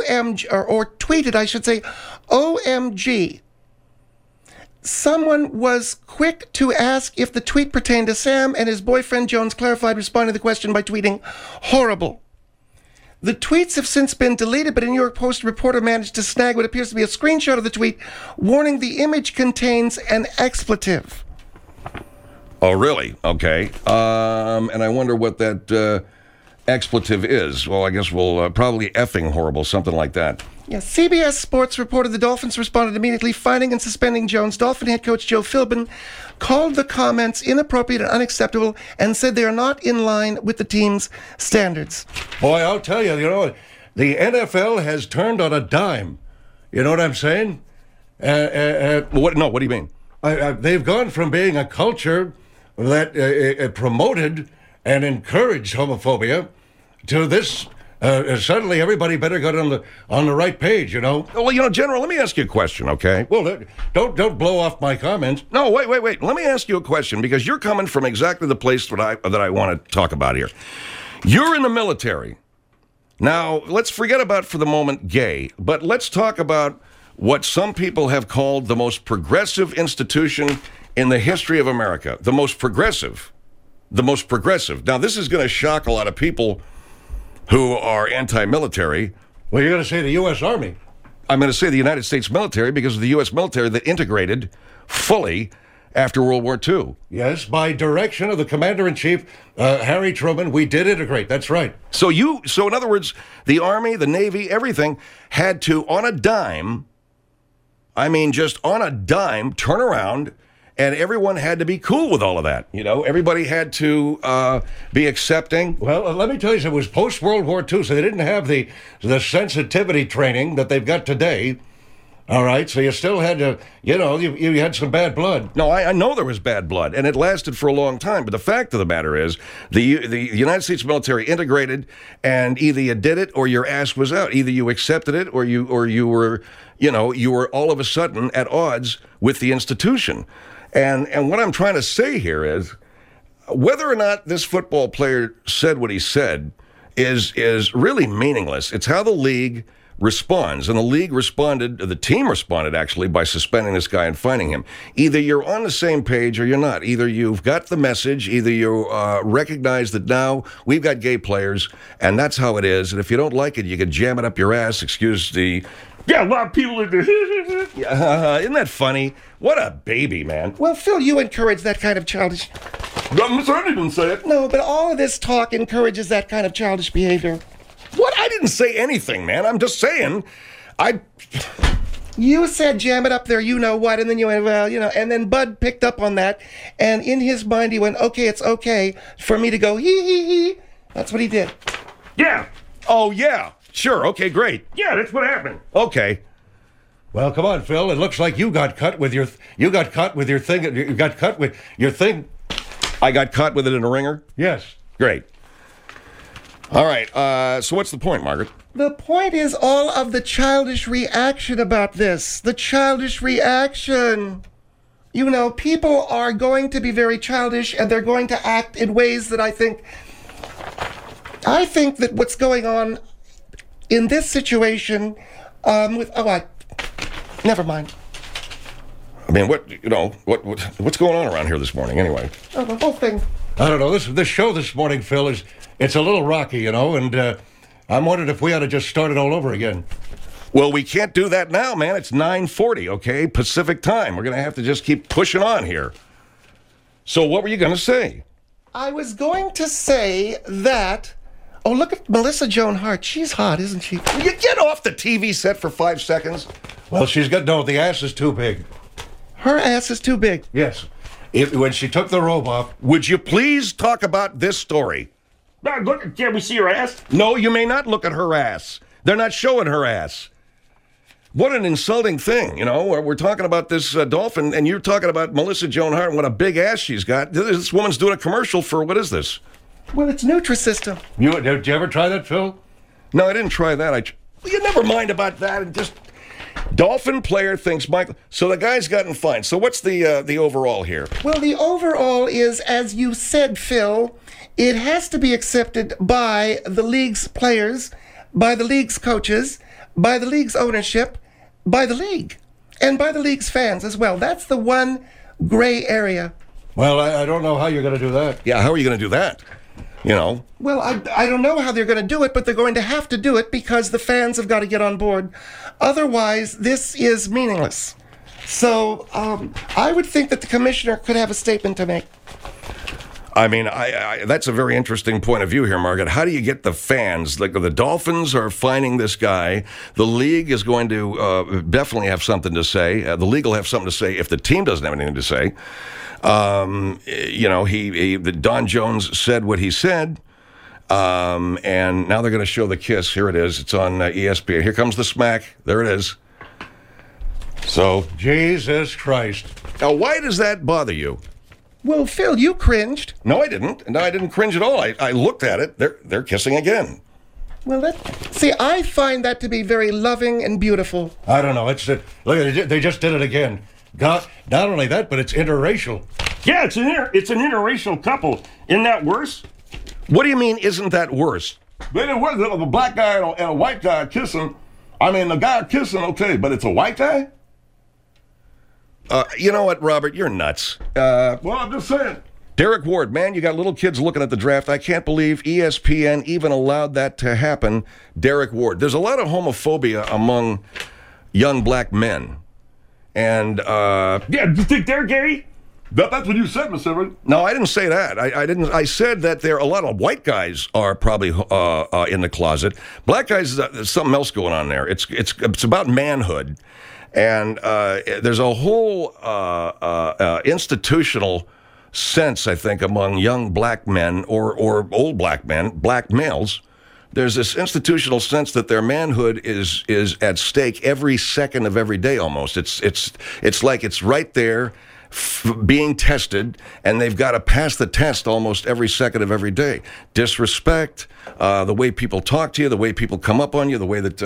I should say, OMG. Someone was quick to ask if the tweet pertained to Sam, and his boyfriend Jones clarified, responding to the question by tweeting, horrible. The tweets have since been deleted, but a New York Post reporter managed to snag what appears to be a screenshot of the tweet, warning the image contains an expletive. Oh, really? Okay. And I wonder what that expletive is. Well, I guess we'll probably effing horrible, something like that. Yes, CBS Sports reported the Dolphins responded immediately, finding and suspending Jones. Dolphin head coach Joe Philbin called the comments inappropriate and unacceptable and said they are not in line with the team's standards. Boy, I'll tell you, the NFL has turned on a dime. You know what I'm saying? What do you mean? They've gone from being a culture that promoted and encouraged homophobia to this suddenly everybody better get on the right page, you know. Well, General, let me ask you a question, okay? Well, don't blow off my comments. No, wait. Let me ask you a question, because you're coming from exactly the place that I want to talk about here. You're in the military. Now, let's forget about for the moment gay, but let's talk about what some people have called the most progressive institution in the history of America. The most progressive. Now, this is going to shock a lot of people who are anti-military. Well, you're going to say the U.S. Army. I'm going to say the United States military, because of the U.S. military that integrated fully after World War II. Yes, by direction of the Commander-in-Chief, Harry Truman, we did integrate. That's right. So in other words, the Army, the Navy, everything had to, on a dime, just on a dime, turn around, and everyone had to be cool with all of that. Everybody had to be accepting. Well, let me tell you, it was post-World War II, so they didn't have the sensitivity training that they've got today. All right, so you still had to, you had some bad blood. No, I know there was bad blood, and it lasted for a long time. But the fact of the matter is, the United States military integrated, and either you did it or your ass was out. Either you accepted it or you were, you were all of a sudden at odds with the institution. And what I'm trying to say here is, whether or not this football player said what he said is really meaningless. It's how the league responds, and the team responded actually by suspending this guy and fining him. Either you're on the same page or you're not. Either you've got the message, either you recognize that now we've got gay players, and that's how it is, and if you don't like it, you can jam it up your ass, excuse the... Yeah, a lot of people in there. Isn't that funny? What a baby, man. Well, Phil, you encourage that kind of childish... Miss Ernie didn't say it. No, but all of this talk encourages that kind of childish behavior. What? I didn't say anything, man. I'm just saying. You said jam it up there, you know what, and then you went, well, and then Bud picked up on that, and in his mind he went, okay, it's okay for me to go hee. That's what he did. Yeah. Oh, yeah. Sure. Okay, great. Yeah, that's what happened. Okay. Well, come on, Phil. It looks like you got cut with your thing. You got cut with your thing. I got caught with it in a ringer? Yes. Great. All right. So what's the point, Margaret? The point is all of the childish reaction about this. The childish reaction. People are going to be very childish, and they're going to act in ways that I think that what's going on in this situation never mind. I mean, what's going on around here this morning anyway? Oh, the whole thing. I don't know. This show this morning, Phil, it's a little rocky, and I'm wondering if we ought to just start it all over again. Well, we can't do that now, man. It's 9:40, okay? Pacific time. We're going to have to just keep pushing on here. So what were you going to say? I was going to say that... Oh, look at Melissa Joan Hart. She's hot, isn't she? Will you get off the TV set for 5 seconds? Well, the ass is too big. Her ass is too big. Yes. When she took the robe off... Would you please talk about this story? Now, look, can we see her ass? No, you may not look at her ass. They're not showing her ass. What an insulting thing, We're talking about this dolphin, and you're talking about Melissa Joan Hart and what a big ass she's got. This woman's doing a commercial for, what is this? Well, it's Nutrisystem. Did you ever try that, Phil? No, I didn't try that. You never mind about that. And just dolphin player thinks Michael. So the guy's gotten fined. So what's the overall here? Well, the overall is, as you said, Phil, it has to be accepted by the league's players, by the league's coaches, by the league's ownership, by the league, and by the league's fans as well. That's the one gray area. Well, I don't know how you're going to do that. Yeah, how are you going to do that? Well, I don't know how they're going to do it, but they're going to have to do it because the fans have got to get on board. Otherwise, this is meaningless. So I would think that the commissioner could have a statement to make. I mean, that's a very interesting point of view here, Margaret. How do you get the fans? Like, the Dolphins are fining this guy. The league is going to definitely have something to say. The league will have something to say if the team doesn't have anything to say. Don Jones said what he said, and now they're going to show the kiss. Here it is. It's on ESPN. Here comes the smack. There it is. So, Jesus Christ. Now, why does that bother you? Well, Phil, you cringed. No, I didn't. No, I didn't cringe at all. I looked at it. They're kissing again. Well, see, I find that to be very loving and beautiful. I don't know. Look, they just did it again. God, not only that, but it's interracial. Yeah, it's an interracial couple. Isn't that worse? What do you mean, isn't that worse? Then it was a black guy and a white guy kissing. I mean, the guy kissing, okay, but it's a white guy? You know what, Robert? You're nuts. Well, I'm just saying. Derek Ward, man, you got little kids looking at the draft. I can't believe ESPN even allowed that to happen. Derek Ward. There's a lot of homophobia among young black men. And, Yeah, do you think they're gay? That's what you said, Mr. Everett. no, I didn't say that. I didn't. I said that there a lot of white guys are probably in the closet. Black guys, there's something else going on there. It's about manhood. And there's a whole institutional sense, I think, among young black men or old black men, black males. There's this institutional sense that their manhood is at stake every second of every day almost. It's like it's right there being tested, and they've got to pass the test almost every second of every day. Disrespect, the way people talk to you, the way people come up on you, the way that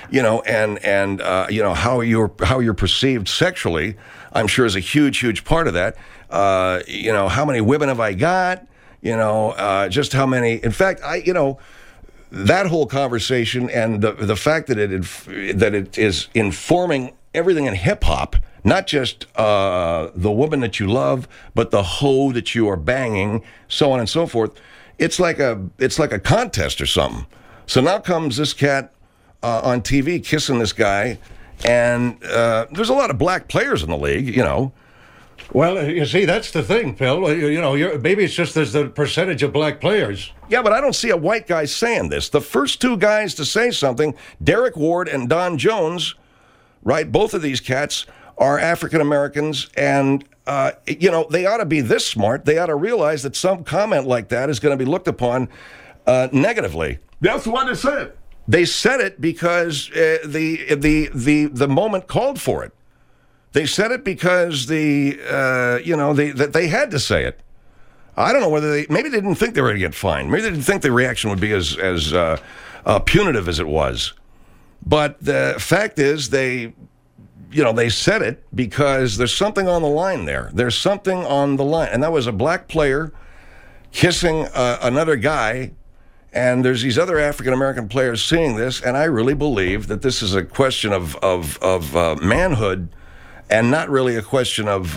how you're perceived sexually, I'm sure is a huge part of that. How many women have I got? Just how many? In fact, that whole conversation and the fact that it is informing everything in hip hop. Not just the woman that you love, but the hoe that you are banging, so on and so forth. It's like a contest or something. So now comes this cat on TV kissing this guy, and there's a lot of black players in the league, Well, you see, that's the thing, Phil. Maybe it's just there's the percentage of black players. Yeah, but I don't see a white guy saying this. The first two guys to say something, Derek Ward and Don Jones, right? Both of these cats are African Americans, and they ought to be this smart. They ought to realize that some comment like that is going to be looked upon negatively. That's why they said it. They said it because the moment called for it. They said it because they had to say it. I don't know whether maybe they didn't think they were going to get fined. Maybe they didn't think the reaction would be as punitive as it was. But the fact is they said it because there's something on the line there. There's something on the line. And that was a black player kissing another guy. And there's these other African-American players seeing this. And I really believe that this is a question of manhood and not really a question of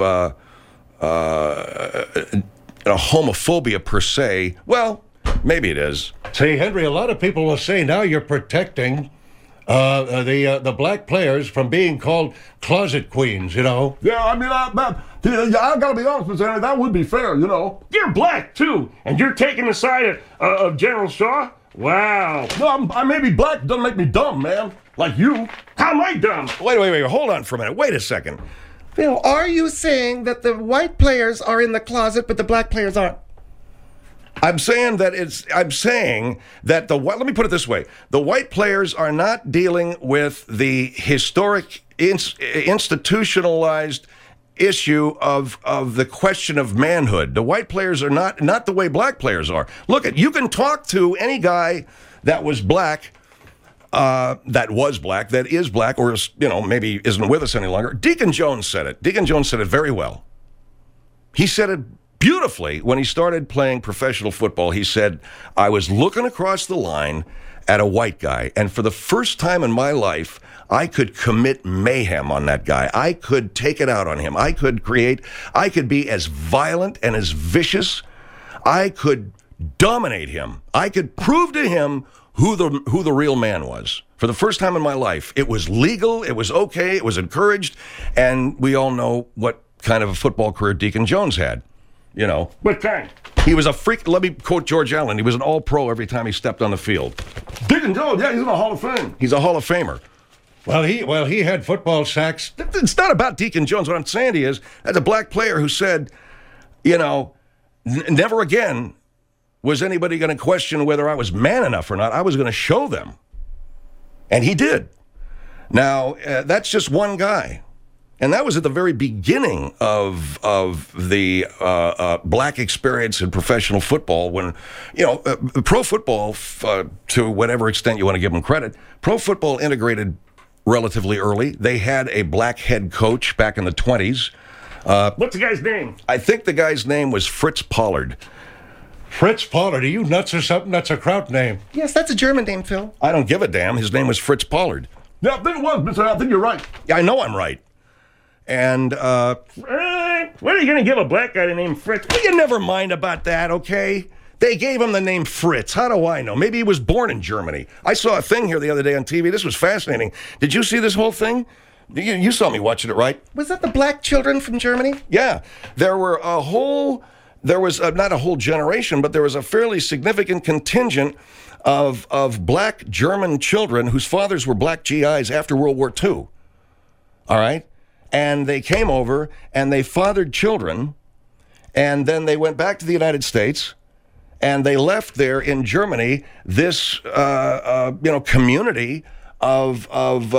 homophobia per se. Well, maybe it is. See, Henry, a lot of people will say now you're protecting the black players from being called closet queens, Yeah, I mean, I got to be honest with you, that would be fair, You're black, too, and you're taking the side of General Shaw? Wow. No, I may be black, doesn't make me dumb, man. Like you. How am I dumb? Wait, hold on for a minute. Wait a second. Phil, are you saying that the white players are in the closet, but the black players aren't? I'm saying that let me put it this way. The white players are not dealing with the historic institutionalized issue of the question of manhood. The white players are not the way black players are. Look, you can talk to any guy that was black, that is black, or maybe isn't with us any longer. Deacon Jones said it. Deacon Jones said it very well. He said it beautifully when he started playing professional football. He said, I was looking across the line at a white guy, and for the first time in my life, I could commit mayhem on that guy. I could take it out on him. I could be as violent and as vicious. I could dominate him. I could prove to him who the real man was. For the first time in my life, it was legal, it was okay, it was encouraged, and we all know what kind of a football career Deacon Jones had. What kind? He was a freak. Let me quote George Allen. He was an all-pro every time he stepped on the field. Deacon Jones, yeah, he's in the Hall of Fame. He's a Hall of Famer. Well, he had football sacks. It's not about Deacon Jones. What I'm saying to you is, as a black player who said, never again was anybody going to question whether I was man enough or not. I was going to show them. And he did. Now, that's just one guy. And that was at the very beginning of the black experience in professional football when, pro football, to whatever extent you want to give them credit, pro football integrated relatively early. They had a black head coach back in the 20s. What's the guy's name? I think the guy's name was Fritz Pollard. Fritz Pollard, are you nuts or something? That's a Kraut name. Yes, that's a German name, Phil. I don't give a damn. His name was Fritz Pollard. Yeah, I think it was, Mr. I think you're right. Yeah, I know I'm right. And, What are you going to give a black guy the name Fritz? you never mind about that, okay? They gave him the name Fritz. How do I know? Maybe he was born in Germany. I saw a thing here the other day on TV. This was fascinating. Did you see this whole thing? You saw me watching it, right? Was that the black children from Germany? Yeah. There was not a whole generation, but there was a fairly significant contingent of black German children whose fathers were black GIs after World War II. All right? And they came over and they fathered children, and then they went back to the United States, and they left there in Germany this community of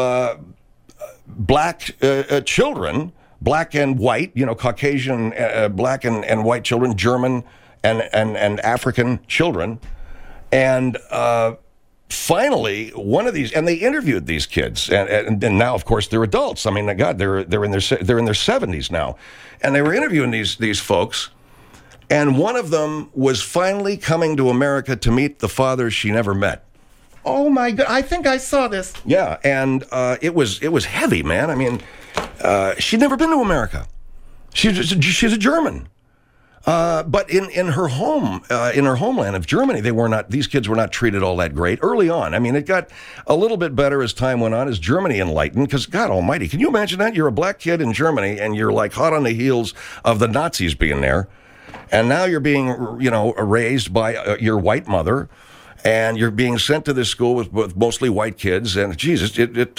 black children, black and white, Caucasian, black and white children, German and African children, and finally, one of these, and they interviewed these kids, and now, of course, they're adults. I mean, God, they're in their 70s now, and they were interviewing these folks, and one of them was finally coming to America to meet the father she never met. Oh my God! I think I saw this. Yeah, and it was heavy, man. I mean, she'd never been to America. She's a German. But in her homeland of Germany, these kids were not treated all that great early on. I mean, it got a little bit better as time went on, as Germany enlightened, because God almighty, can you imagine that? You're a black kid in Germany and you're like hot on the heels of the Nazis being there. And now you're being, raised by your white mother, and you're being sent to this school with mostly white kids. And Jesus,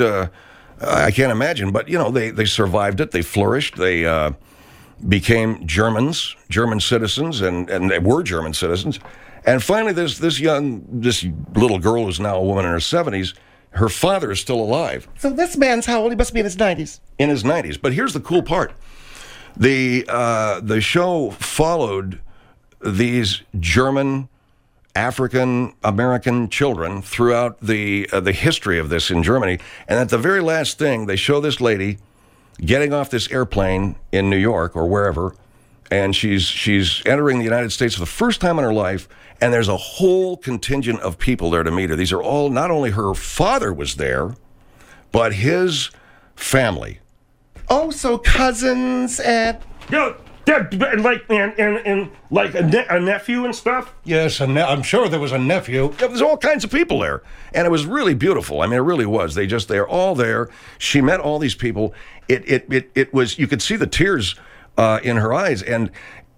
I can't imagine, but they survived it. They flourished. They, became German citizens, and they were German citizens. And finally, this little girl who's now a woman in her 70s, her father is still alive. So this man's how old? He must be in his 90s. In his 90s. But here's the cool part. The show followed these German, African American children throughout the history of this in Germany. And at the very last thing, they show this lady getting off this airplane in New York or wherever, and she's entering the United States for the first time in her life, and there's a whole contingent of people there to meet her. These are all, not only her father was there, but his family. Oh, so cousins and... like a nephew and stuff? Yes, I'm sure there was a nephew. Yeah, there's all kinds of people there. And it was really beautiful. I mean, it really was. They're all there. She met all these people. It was, you could see the tears in her eyes. And,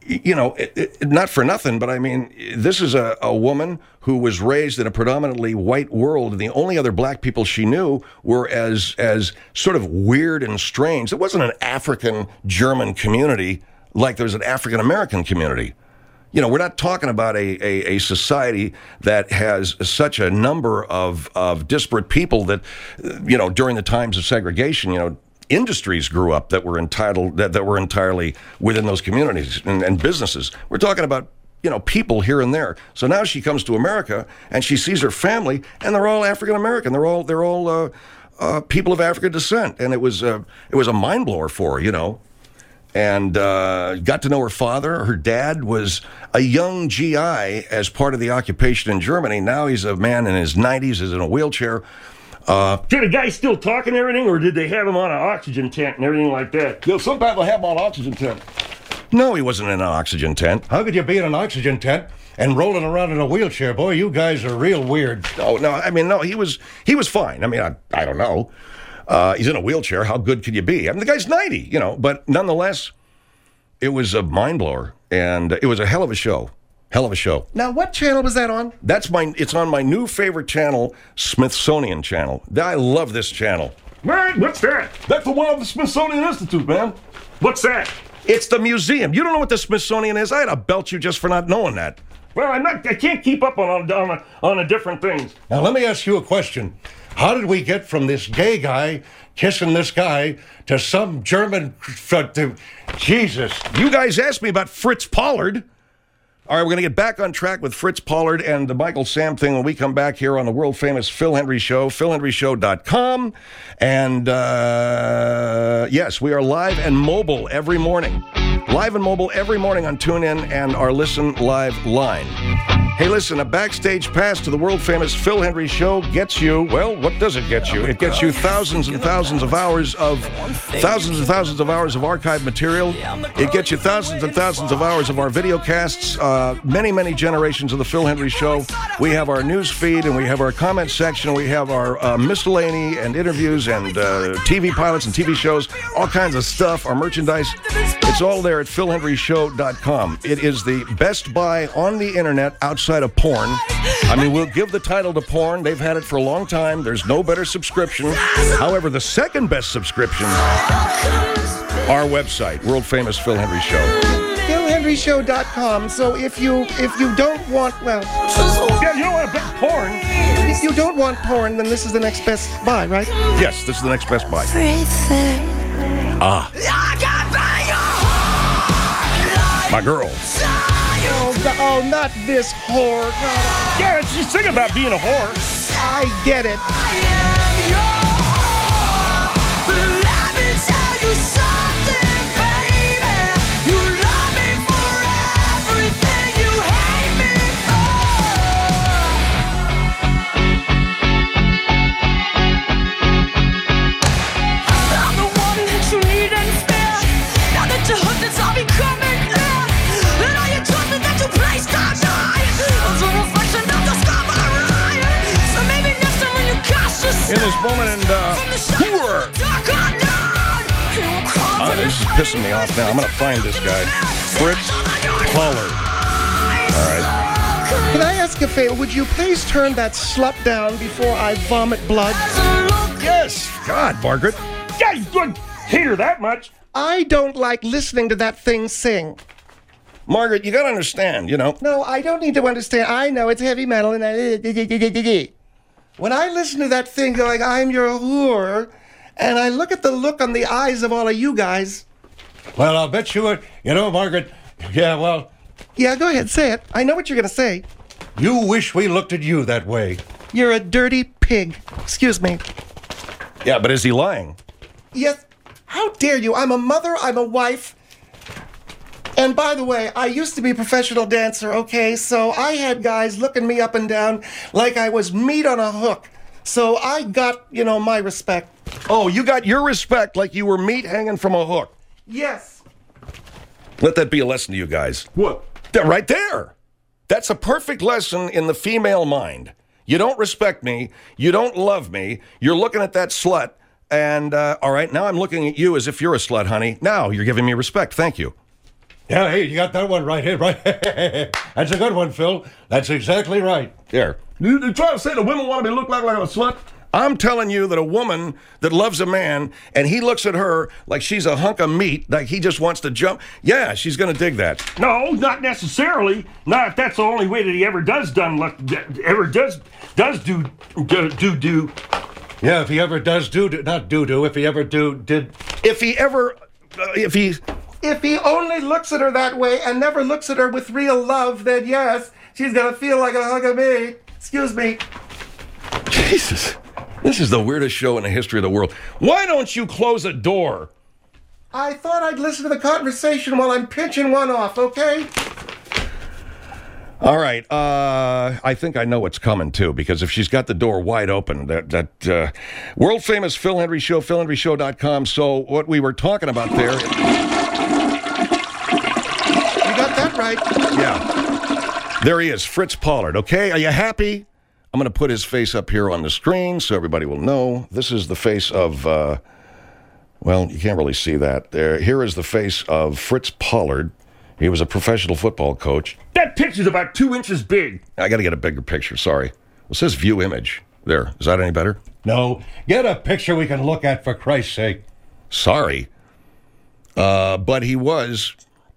not for nothing, but I mean, this is a woman who was raised in a predominantly white world, and the only other black people she knew were as sort of weird and strange. It wasn't an African-German community like there's an African-American community. We're not talking about a society that has such a number of disparate people that, during the times of segregation, industries grew up that were entirely within those communities and businesses. We're talking about, people here and there. So now she comes to America and she sees her family, and they're all African-American. They're all people of African descent. And it was a mind blower for her, and got to know her father. Her dad was a young GI as part of the occupation in Germany. Now he's a man in his 90s, is in a wheelchair. Did the guy still talk and everything, or did they have him on an oxygen tent and everything like that? Yeah, sometimes they'll have him on an oxygen tent. No, he wasn't in an oxygen tent. How could you be in an oxygen tent and rolling around in a wheelchair? Boy, you guys are real weird. No, he was fine. I mean, I don't know. He's in a wheelchair. How good could you be? I mean, the guy's 90, but nonetheless, it was a mind blower, and it was a hell of a show. Hell of a show. Now, what channel was that on? It's on my new favorite channel, Smithsonian Channel. I love this channel. What? What's that? That's the one of the Smithsonian Institute, man. What's that? It's the museum. You don't know what the Smithsonian is? I had to belt you just for not knowing that. Well, I can't keep up on the different things. Now, let me ask you a question. How did we get from this gay guy kissing this guy to some German... Jesus. You guys asked me about Fritz Pollard. All right, we're going to get back on track with Fritz Pollard and the Michael Sam thing when we come back here on the world-famous Phil Hendry Show, philhendryshow.com. And, yes, we are live and mobile every morning. Live and mobile every morning on TuneIn and our Listen Live line. Hey, listen, a backstage pass to the world-famous Phil Hendry Show gets you, well, what does it get you? It gets you thousands and thousands of hours of archive material. It gets you thousands and thousands of hours of our video casts, many, many generations of the Phil Hendry Show. We have our news feed, and we have our comment section. We have our miscellany and interviews and TV pilots and TV shows, all kinds of stuff, our merchandise. It's all there at philhendryshow.com. It is the best buy on the internet outside of porn. I mean, we'll give the title to porn. They've had it for a long time. There's no better subscription. However, the second best subscription, our website, world famous Phil Hendry Show. philhendryshow.com. So if you don't want, well, Yeah, you don't want a big porn. if you don't want porn, then this is the next best buy, right? Yes, this is the next best buy. My girl. Oh, not this whore. God, Yeah, she's thinking about being a whore. I get it. In this moment, and this is pissing me off now. I'm going to find this guy. Fritz Pollard. All right. Can I ask a favor? Would you please turn that slut down before I vomit blood? Yes. God, Margaret. Yeah, you don't hate her that much. I don't like listening to that thing sing. Margaret, you got to understand, you know. No, I don't need to understand. I know it's heavy metal and when I listen to that thing going, I'm your whore, and I look at the look on the eyes of all of you guys. Well, I'll bet you would. You know, Margaret, yeah, well, Yeah, go ahead, say it. I know what you're going to say. you wish we looked at you that way. You're a dirty pig. Excuse me. Yeah, but is he lying? Yes. How dare you? I'm a mother, I'm a wife. And by the way, I used to be a professional dancer, okay? So I had guys looking me up and down like I was meat on a hook. So I got, my respect. Oh, you got your respect like you were meat hanging from a hook. Yes. Let that be a lesson to you guys. What? Right there. That's a perfect lesson in the female mind. You don't respect me. You don't love me. You're looking at that slut. And, all right, now I'm looking at you as if you're a slut, honey. Now you're giving me respect. Thank you. Yeah, hey, you got that one right here, right? That's a good one, Phil. That's exactly right. There. You trying to say the women want to be looked like a slut? I'm telling you that a woman that loves a man and he looks at her like she's a hunk of meat, like he just wants to jump, yeah, she's going to dig that. No, not necessarily. Not if that's the only way that he ever does do. Yeah, if he ever does not do-do, if he ever did. If he only looks at her that way and never looks at her with real love, then yes, she's going to feel like a hunk of meat. Excuse me. Jesus. This is the weirdest show in the history of the world. Why don't you close a door? I thought I'd listen to the conversation while I'm pinching one off, okay? All right. I think I know what's coming, too, because if she's got the door wide open, that world-famous Phil Hendry Show, philhendryshow.com. So what we were talking about there... You got that right. Yeah. There he is, Fritz Pollard, okay? Are you happy? I'm going to put his face up here on the screen so everybody will know. This is the face of, well, you can't really see that. Here is the face of Fritz Pollard. He was a professional football coach. That picture's about 2 inches big. I got to get a bigger picture, sorry. It says view image. There. Is that any better? No, get a picture we can look at, for Christ's sake. Sorry. But he was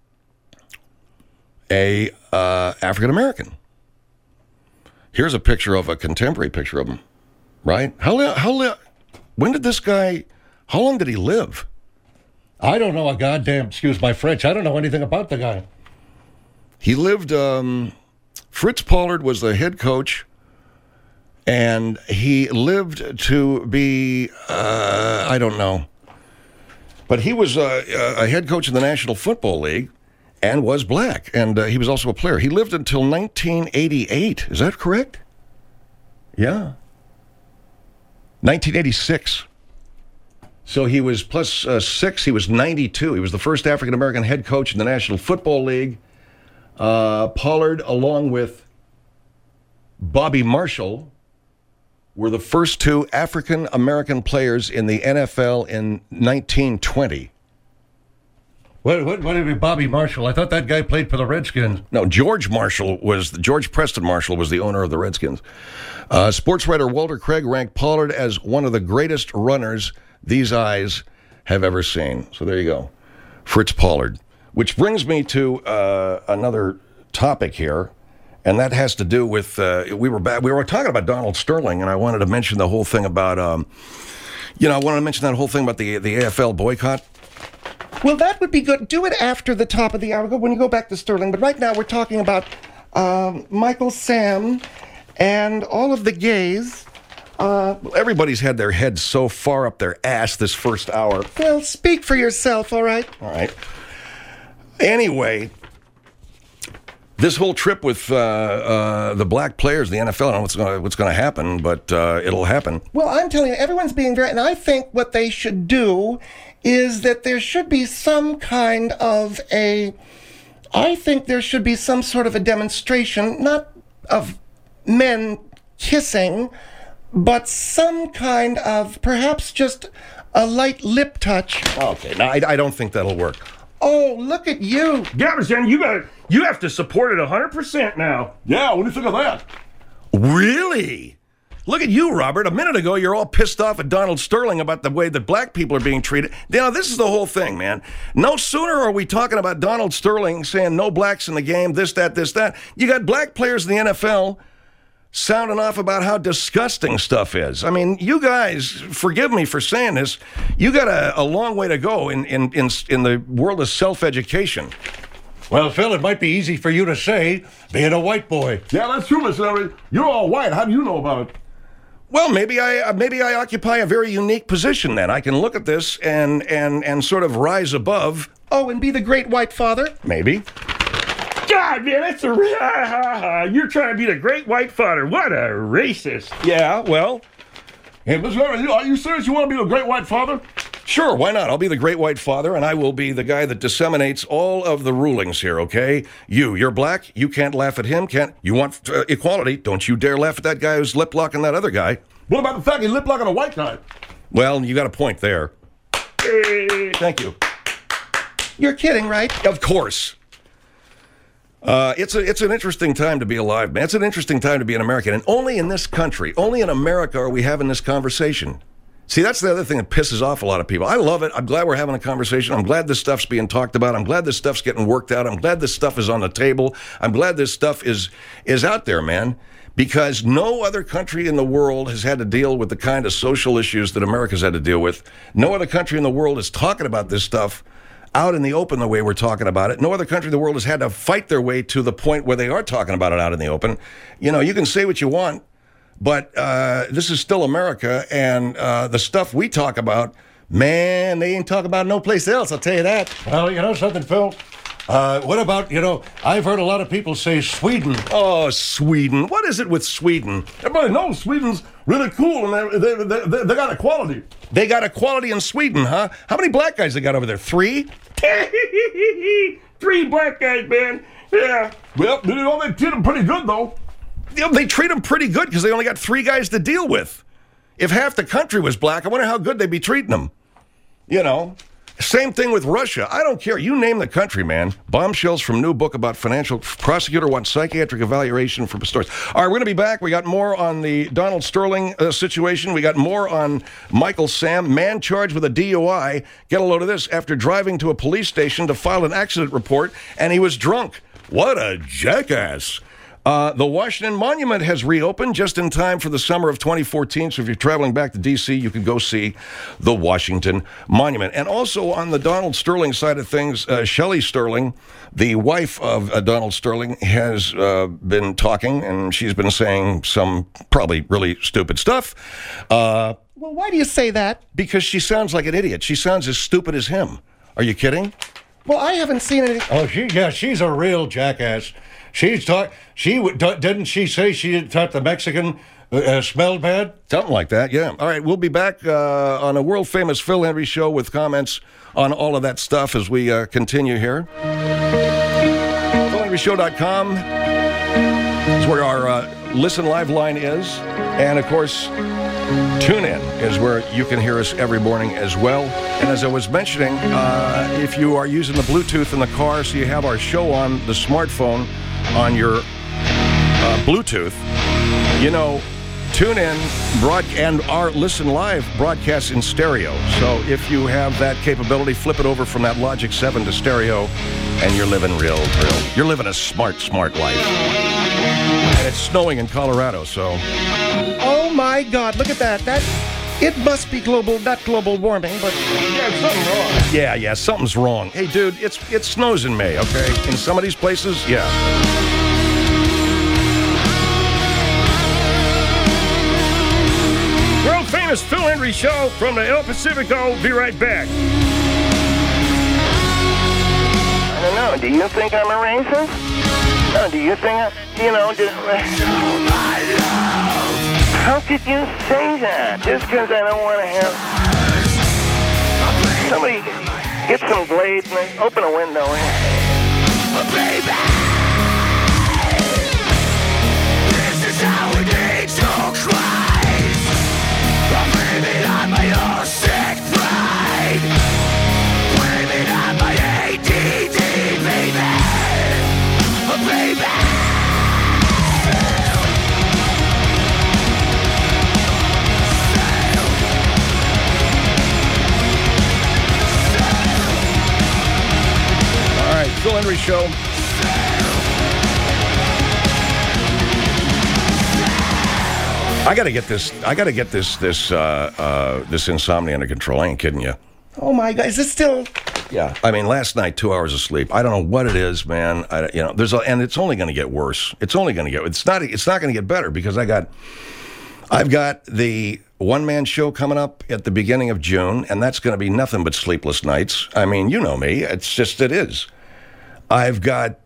a African-American. Here's a picture of a contemporary picture of him right? When did this guy, how long did he live? I don't know a goddamn, excuse my French, I don't know anything about the guy. He lived, Fritz Pollard was the head coach, and he lived to be, I don't know. But he was a head coach in the National Football League and was black, and he was also a player. He lived until 1988. Is that correct? Yeah. 1986. So he was plus 6. He was 92. He was the first African-American head coach in the National Football League. Pollard, along with Bobby Marshall, were the first two African-American players in the NFL in 1920. What do you mean, Bobby Marshall? I thought that guy played for the Redskins. No, George Preston Marshall was the owner of the Redskins. Sports writer Walter Craig ranked Pollard as one of the greatest runners these eyes have ever seen. So there you go. Fritz Pollard. Which brings me to another topic here, and that has to do with, we were talking about Donald Sterling, and I wanted to mention the whole thing about, I wanted to mention that whole thing about the AFL boycott. Well, that would be good. Do it after the top of the hour when you go back to Sterling. But right now we're talking about Michael Sam and all of the gays. Everybody's had their heads so far up their ass this first hour. Well, speak for yourself, all right? All right. Anyway, this whole trip with the black players, the NFL, I don't know what's going to happen, but it'll happen. Well, I'm telling you, everyone's being very, and I think what they should do is that there should be some kind of I think there should be some sort of a demonstration, not of men kissing, but some kind of, perhaps just a light lip touch. Okay, now I don't think that'll work. Oh, look at you. Gabberson, you have to support it 100% now. Yeah, what do you think of that? Really? Look at you, Robert. A minute ago, you're all pissed off at Donald Sterling about the way that black people are being treated. Now, this is the whole thing, man. No sooner are we talking about Donald Sterling saying no blacks in the game, this, that. You got black players in the NFL sounding off about how disgusting stuff is. I mean, you guys, forgive me for saying this, you got a long way to go in the world of self-education. Well, Phil, it might be easy for you to say, being a white boy. Yeah, that's true, Mr. Ellery. You're all white. How do you know about it? Well, maybe I occupy a very unique position then. I can look at this and sort of rise above. Oh, and be the great white father? Maybe. God, man, that's you're trying to be the great white father. What a racist. Yeah, well. Hey, Mr. Ellery, are you serious you want to be the great white father? Sure, why not? I'll be the great white father, and I will be the guy that disseminates all of the rulings here, okay? You're black. You can't laugh at him. You want equality. Don't you dare laugh at that guy who's lip-locking that other guy. What about the fact he's lip-locking a white guy? Well, you got a point there. Thank you. You're kidding, right? Of course. It's an interesting time to be alive, man. It's an interesting time to be an American. And only in this country, only in America are we having this conversation. See, that's the other thing that pisses off a lot of people. I love it. I'm glad we're having a conversation. I'm glad this stuff's being talked about. I'm glad this stuff's getting worked out. I'm glad this stuff is on the table. I'm glad this stuff is out there, man. Because no other country in the world has had to deal with the kind of social issues that America's had to deal with. No other country in the world is talking about this stuff out in the open the way we're talking about it. No other country in the world has had to fight their way to the point where they are talking about it out in the open. You know, you can say what you want, but this is still America, and the stuff we talk about, man, they ain't talking about no place else, I'll tell you that. Well, you know something, Phil? What about, I've heard a lot of people say Sweden. Oh, Sweden. What is it with Sweden? Everybody knows Sweden's really cool, and they got equality. They got equality in Sweden, huh? How many black guys they got over there? 3? 3 black guys, man. Yeah. Well, they treat them pretty good, though. They treat them pretty good because they only got 3 guys to deal with. If half the country was black, I wonder how good they'd be treating them. You know? Same thing with Russia. I don't care. You name the country, man. Bombshells from new book about financial prosecutor wants psychiatric evaluation for stores. All right, we're going to be back. We got more on the Donald Sterling situation. We got more on Michael Sam, man charged with a DUI. Get a load of this. After driving to a police station to file an accident report, and he was drunk. What a jackass. The Washington Monument has reopened just in time for the summer of 2014. So if you're traveling back to D.C., you can go see the Washington Monument. And also on the Donald Sterling side of things, Shelley Sterling, the wife of Donald Sterling, has been talking, and she's been saying some probably really stupid stuff. Well, why do you say that? Because she sounds like an idiot. She sounds as stupid as him. Are you kidding? Well, I haven't seen anything. Oh, she's a real jackass. Didn't she say she thought the Mexican smelled bad? Something like that, yeah. All right, we'll be back on a world-famous Phil Hendrie show with comments on all of that stuff as we continue here. PhilHendrieShow.com is where our Listen Live line is. And, of course, TuneIn is where you can hear us every morning as well. And as I was mentioning, if you are using the Bluetooth in the car, so you have our show on the smartphone on your Bluetooth, you know, TuneIn and our Listen Live broadcasts in stereo. So if you have that capability, flip it over from that Logic 7 to stereo, and you're living you're living a smart life. And it's snowing in Colorado, so... Oh my God, look at that. It must be not global warming, but something wrong. Yeah, something's wrong. Hey, dude, it snows in May, okay? In some of these places, yeah. World famous Phil Hendrie show from the El Pacifico. Be right back. I don't know. Do you think I'm a racist? No, do you think How could you say that? Just because I don't want to have... Somebody get some blades and open a window. Baby, this is how we need to Christ. Blame it on my own sick pride. Blame it on my ADD, baby. Baby. Phil Hendrie Show. I got to get this insomnia under control. I ain't kidding you. oh my God, is this still? Yeah, I mean, last night 2 hours of sleep. I don't know what it is, man. And it's only going to get worse. It's only going to get. It's not going to get better because I've got the one-man show coming up at the beginning of June, and that's going to be nothing but sleepless nights. I mean, you know me. It is. I've got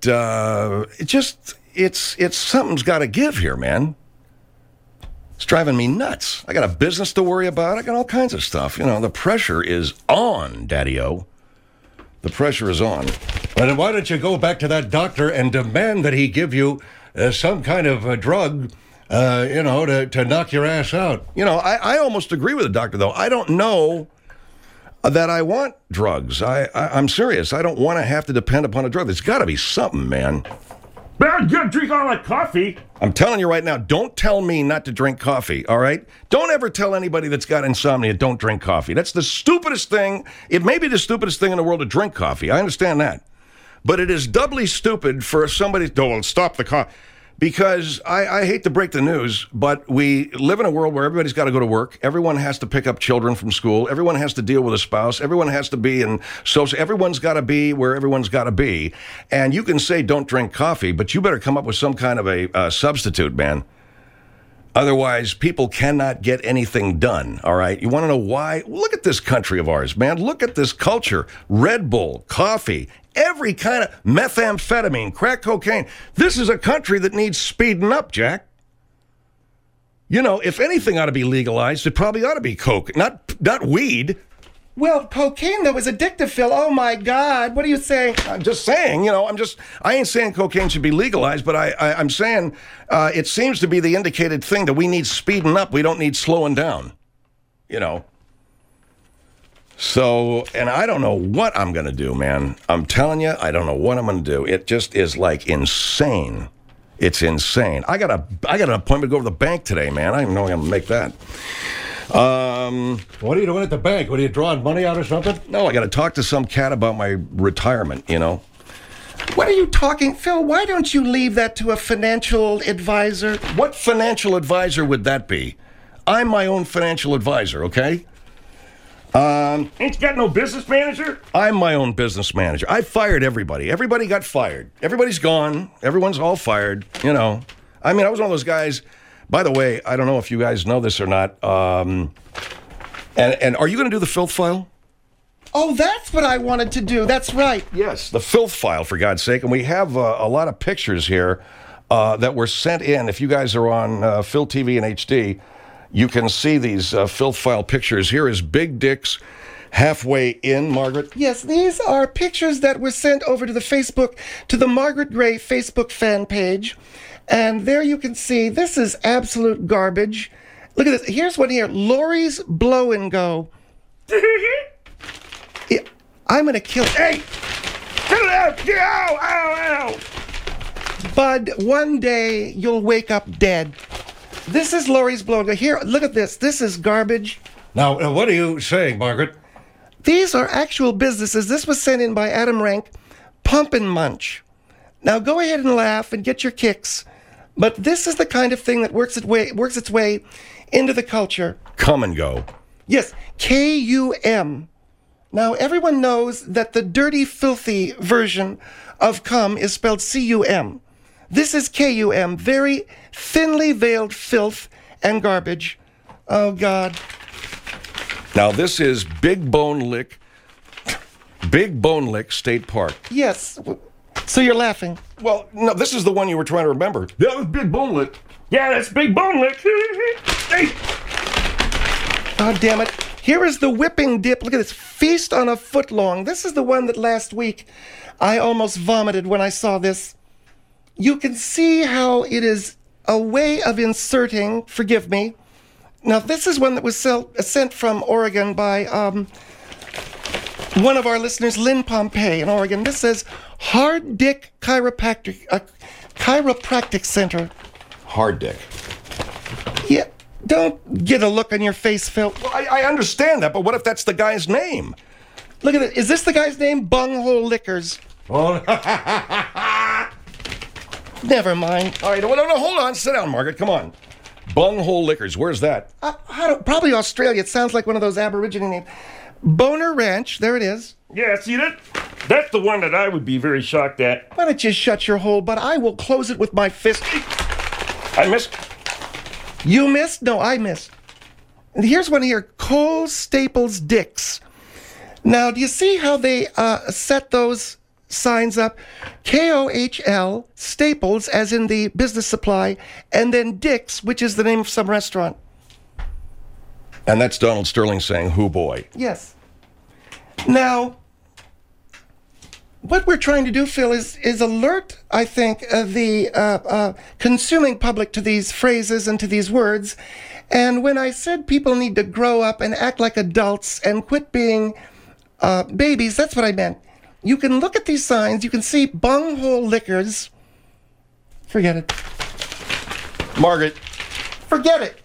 it's something's got to give here, man. It's driving me nuts. I got a business to worry about. I got all kinds of stuff. You know, the pressure is on, Daddy-O. The pressure is on. Well, then why don't you go back to that doctor and demand that he give you some kind of a drug, to knock your ass out? You know, I almost agree with the doctor, though. I don't know that I want drugs. I'm serious. I don't want to have to depend upon a drug. There's got to be something, man. But you gotta drink all that coffee. I'm telling you right now, don't tell me not to drink coffee, all right? Don't ever tell anybody that's got insomnia, don't drink coffee. That's the stupidest thing. It may be the stupidest thing in the world to drink coffee. I understand that. But it is doubly stupid for somebody to stop the coffee. Because I hate to break the news, but we live in a world where everybody's got to go to work. Everyone has to pick up children from school. Everyone has to deal with a spouse. Everyone has to be in social. Everyone's got to be where everyone's got to be. And you can say don't drink coffee, but you better come up with some kind of a substitute, man. Otherwise, people cannot get anything done, all right? You want to know why? Look at this country of ours, man. Look at this culture. Red Bull, coffee, every kind of methamphetamine, crack cocaine. This is a country that needs speeding up, Jack. You know, if anything ought to be legalized, it probably ought to be coke, not weed. Well, cocaine, though, is addictive, Phil. Oh, my God. What are you saying? I'm just saying, I ain't saying cocaine should be legalized, but I'm saying it seems to be the indicated thing that we need speeding up. We don't need slowing down, So, and I don't know what I'm going to do, man. I'm telling you, I don't know what I'm going to do. It just is like insane. It's insane. I got an appointment to go to the bank today, man. I don't even know I'm going to make that. What are you doing at the bank? What, are you drawing money out or something? No, I got to talk to some cat about my retirement, What are you talking, Phil? Why don't you leave that to a financial advisor? What financial advisor would that be? I'm my own financial advisor, okay? Ain't you got no business manager? I'm my own business manager. I fired everybody. Everybody got fired. Everybody's gone. Everyone's all fired, you know. I mean, I was one of those guys. By the way, I don't know if you guys know this or not. And are you going to do the filth file? Oh, that's what I wanted to do. That's right. Yes, the filth file, for God's sake. And we have a lot of pictures here that were sent in. If you guys are on Phil TV and HD, you can see these filth file pictures. Here is Big Dick's halfway in, Margaret. Yes, these are pictures that were sent over to the Margaret Gray Facebook fan page. And there you can see, this is absolute garbage. Look at this. Here's one here. Lori's Blow and Go. Yeah, I'm going to kill... Hey! Get it out! Get out! Ow! Ow! Bud, one day you'll wake up dead. This is Lori's Blow and Go. Here, look at this. This is garbage. Now, what are you saying, Margaret? These are actual businesses. This was sent in by Adam Rank, Pump and Munch. Now go ahead and laugh and get your kicks, but this is the kind of thing that works its way into the culture. Come and Go. Yes, K-U-M. Now everyone knows that the dirty, filthy version of cum is spelled C-U-M. This is K-U-M, very thinly veiled filth and garbage. Oh, God. Now, this is Big Bone Lick State Park. Yes. So you're laughing. Well, no, this is the one you were trying to remember. That was Big Bone Lick. Yeah, that's Big Bone Lick. Hey! God damn it. Here is the whipping dip. Look at this. Feast on a Foot Long. This is the one that last week I almost vomited when I saw this. You can see how it is a way of inserting, forgive me. Now, this is one that was sent from Oregon by one of our listeners, Lynn Pompey in Oregon. This says, Hard Dick Chiropractic Center. Hard Dick. Yeah, don't get a look on your face, Phil. Well, I understand that, but what if that's the guy's name? Look at it. Is this the guy's name? Bunghole Liquors. Oh, Never mind. All right, no, hold on. Sit down, Margaret. Come on. Bunghole Liquors. Where's that? Probably Australia. It sounds like one of those Aborigine names. Boner Ranch. There it is. Yeah, see that? That's the one that I would be very shocked at. Why don't you shut your hole, but I will close it with my fist. I missed. You missed? No, I missed. And here's one here. Cole Staples Dicks. Now, do you see how they set those signs up? K-O-H-L, Staples, as in the business supply, and then Dick's, which is the name of some restaurant. And that's Donald Sterling saying, "Hoo boy." Yes. Now, what we're trying to do, Phil, is alert, I think, the consuming public to these phrases and to these words. And when I said people need to grow up and act like adults and quit being babies, that's what I meant. You can look at these signs. You can see Bunghole Liquors. Forget it. Margaret. Forget it.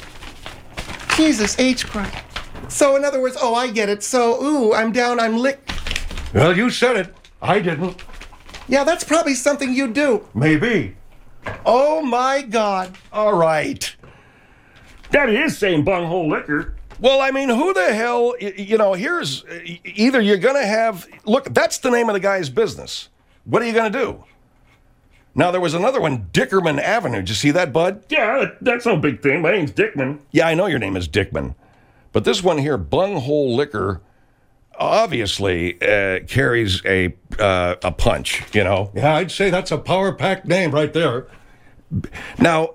Jesus H. Christ. So, in other words, oh, I get it. So, ooh, I'm down, I'm licked. well, you said it. I didn't. Yeah, that's probably something you do. Maybe. Oh, my God. All right. That is saying bunghole liquor. Well, I mean, who the hell, here's, either you're going to have, look, that's the name of the guy's business. What are you going to do? Now, there was another one, Dickerman Avenue. Did you see that, Bud? Yeah, that's no big thing. My name's Dickman. Yeah, I know your name is Dickman. But this one here, Bunghole Liquor, obviously carries a punch, Yeah, I'd say that's a power-packed name right there. Now,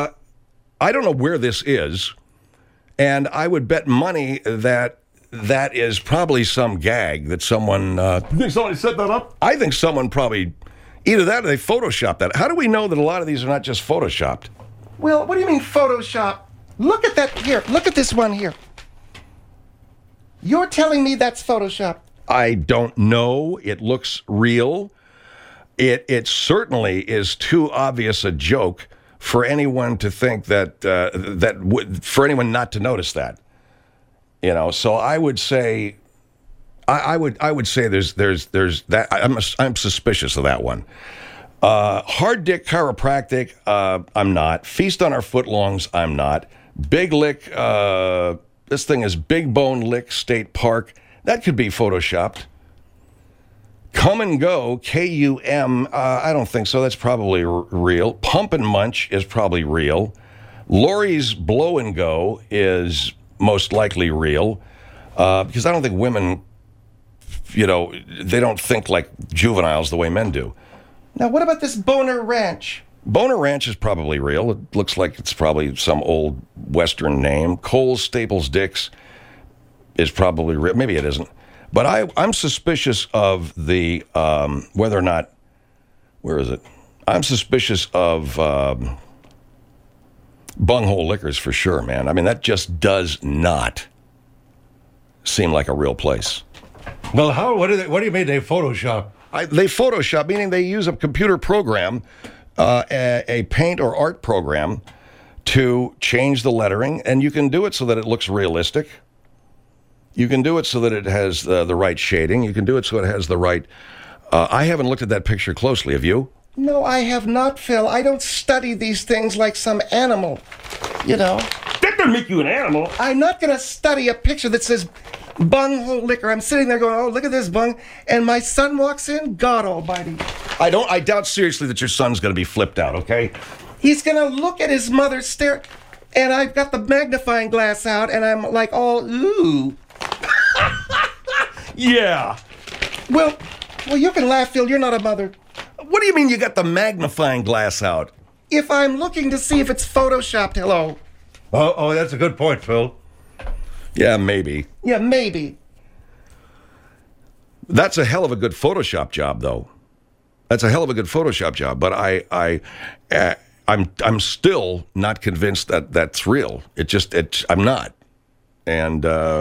I don't know where this is, and I would bet money that is probably some gag that someone... You think somebody set that up? I think someone probably... Either that or they photoshopped that. How do we know that a lot of these are not just photoshopped? Well, what do you mean Photoshop? Look at that here. Look at this one here. You're telling me that's Photoshop? I don't know. It looks real. It certainly is too obvious a joke for anyone to think for anyone not to notice that. So I would say I would say there's that. I'm suspicious of that one. Hard Dick Chiropractic, I'm not. Feast on Our Footlongs, I'm not. Big Lick, this thing is Big Bone Lick State Park. That could be photoshopped. Come and Go, KUM, I don't think so. That's probably real. Pump and Munch is probably real. Lori's Blow and Go is most likely real. Because I don't think women, they don't think like juveniles the way men do. Now, what about this Boner Ranch? Boner Ranch is probably real. It looks like it's probably some old Western name. Cole's Staples Dix is probably real. Maybe it isn't. But I'm suspicious of the, whether or not, where is it? I'm suspicious of Bunghole Liquors for sure, man. I mean, that just does not seem like a real place. Well, what do you mean they Photoshop? They Photoshop, meaning they use a computer program, a paint or art program, to change the lettering, and you can do it so that it looks realistic. You can do it so that it has the right shading. You can do it so it has the right... I haven't looked at that picture closely. Have you? No, I have not, Phil. I don't study these things like some animal, That doesn't make you an animal. I'm not going to study a picture that says Bunghole Liquor. I'm sitting there going, oh, look at this bung. And my son walks in, God almighty. I doubt seriously that your son's going to be flipped out, okay? He's going to look at his mother stare, and I've got the magnifying glass out, and I'm like all, ooh. Yeah. Well, you can laugh, Phil. You're not a mother. What do you mean you got the magnifying glass out? If I'm looking to see if it's photoshopped, hello. Oh, that's a good point, Phil. Yeah, maybe. Yeah, maybe. That's a hell of a good Photoshop job, though. That's a hell of a good Photoshop job. But I'm still not convinced that that's real. I'm not. And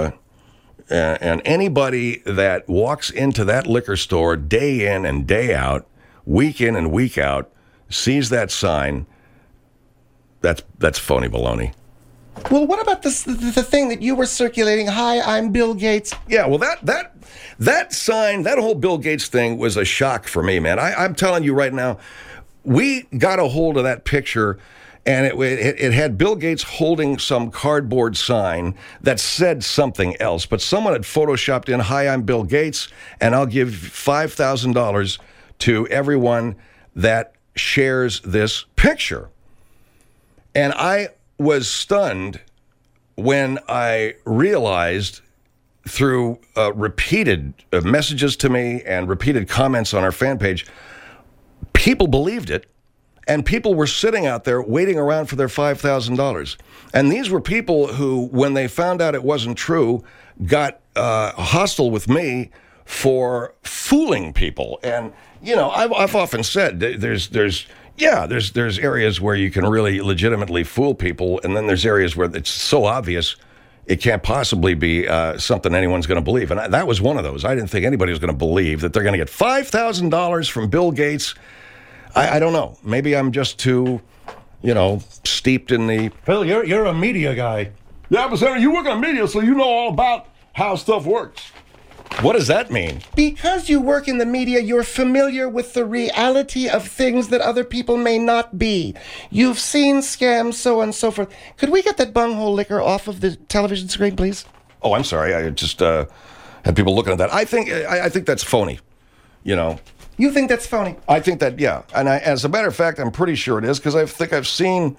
anybody that walks into that liquor store day in and day out, week in and week out, sees that sign, that's phony baloney. Well, what about the thing that you were circulating? Hi, I'm Bill Gates. Yeah, well, that sign, that whole Bill Gates thing was a shock for me, man. I'm telling you right now, we got a hold of that picture, and it had Bill Gates holding some cardboard sign that said something else, but someone had photoshopped in, hi, I'm Bill Gates, and I'll give $5,000 to everyone that shares this picture. And I was stunned when I realized through repeated messages to me and repeated comments on our fan page, people believed it, and people were sitting out there waiting around for their $5,000. And these were people who, when they found out it wasn't true, got hostile with me for fooling people. And, I've often said there's areas where you can really legitimately fool people, and then there's areas where it's so obvious it can't possibly be something anyone's going to believe. And that was one of those. I didn't think anybody was going to believe that they're going to get $5,000 from Bill Gates. I don't know. Maybe I'm just too, steeped in the... Phil, you're a media guy. Yeah, but Senator, you work in media, so you know all about how stuff works. What does that mean? Because you work in the media, you're familiar with the reality of things that other people may not be. You've seen scams, so on and so forth. Could we get that Bunghole Liquor off of the television screen, please? Oh, I'm sorry. I just had people looking at that. I think that's phony, You think that's phony? I think that, yeah. And as a matter of fact, I'm pretty sure it is, because I think I've seen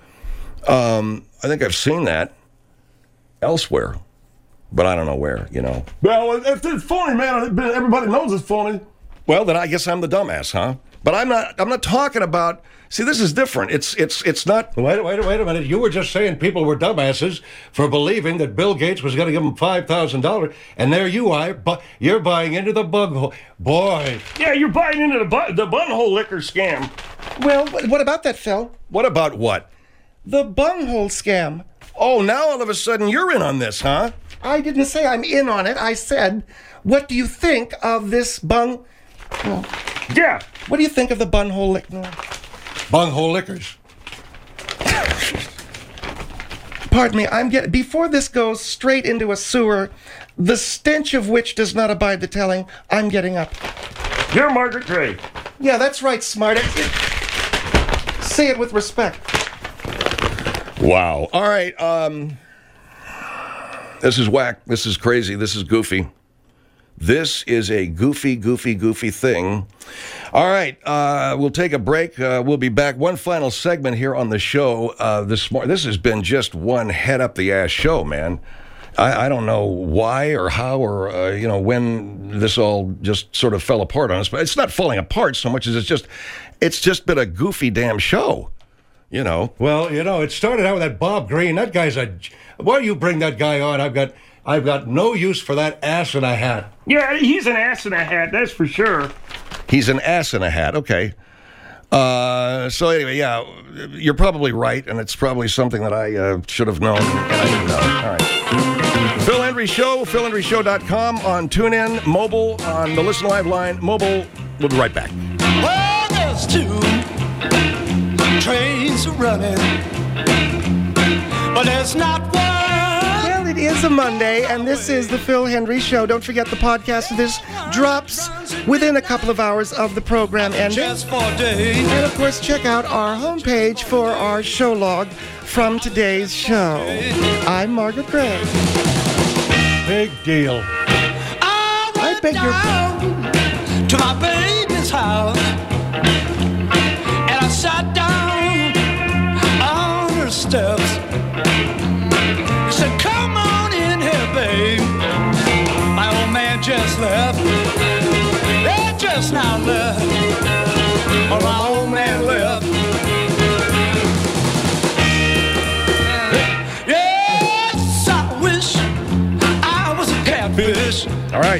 that elsewhere. But I don't know where, Well, if it's phony, man, everybody knows it's phony. Well, then I guess I'm the dumbass, huh? But I'm not talking about... See, this is different. It's not... Wait a minute. You were just saying people were dumbasses for believing that Bill Gates was going to give them $5,000, and there you are, but you're buying into the bunghole. Boy. Yeah, you're buying into the Bunghole Liquor scam. Well, what about that, Phil? What about what? The bunghole scam. Oh, now all of a sudden you're in on this, huh? I didn't say I'm in on it. I said, what do you think of this Yeah. What do you think of the Bunghole Liquor? Bunghole Liquors. Pardon me, before this goes straight into a sewer, the stench of which does not abide the telling, I'm getting up. You're Margaret Gray. Yeah, that's right, smart. Say it with respect. Wow. All right. This is whack. This is crazy. This is goofy. This is a goofy thing. All right. We'll take a break. We'll be back. One final segment here on the show this morning. This has been just one head up the ass show, man. I don't know why or how or when this all just sort of fell apart on us, but it's not falling apart so much as it's just been a goofy damn show. Well, it started out with that Bob Green. That guy's why do you bring that guy on? I've got no use for that ass in a hat. Yeah, he's an ass in a hat, that's for sure. He's an ass in a hat. Okay. So anyway, yeah, you're probably right, and it's probably something that I should have known, and I didn't know. All right. Phil Hendrie Show, PhilHendrieShow.com, on TuneIn, mobile, on the Listen Live line, mobile. We'll be right back. Well, there's 2 trains running, but there's not one. Well, it is a Monday, and this is the Phil Hendrie Show. Don't forget the podcast of this drops within a couple of hours of the program ending. Just for a day. And, of course, check out our homepage for our show log from today's show. I'm Margaret Gray. Big deal. I beg your pardon. To my baby's house, and I sat down on her steps. She said, "Come on in here, babe." My old man just left. They just now left. Oh, my old man left. Yes, I wish I was a catfish. All right.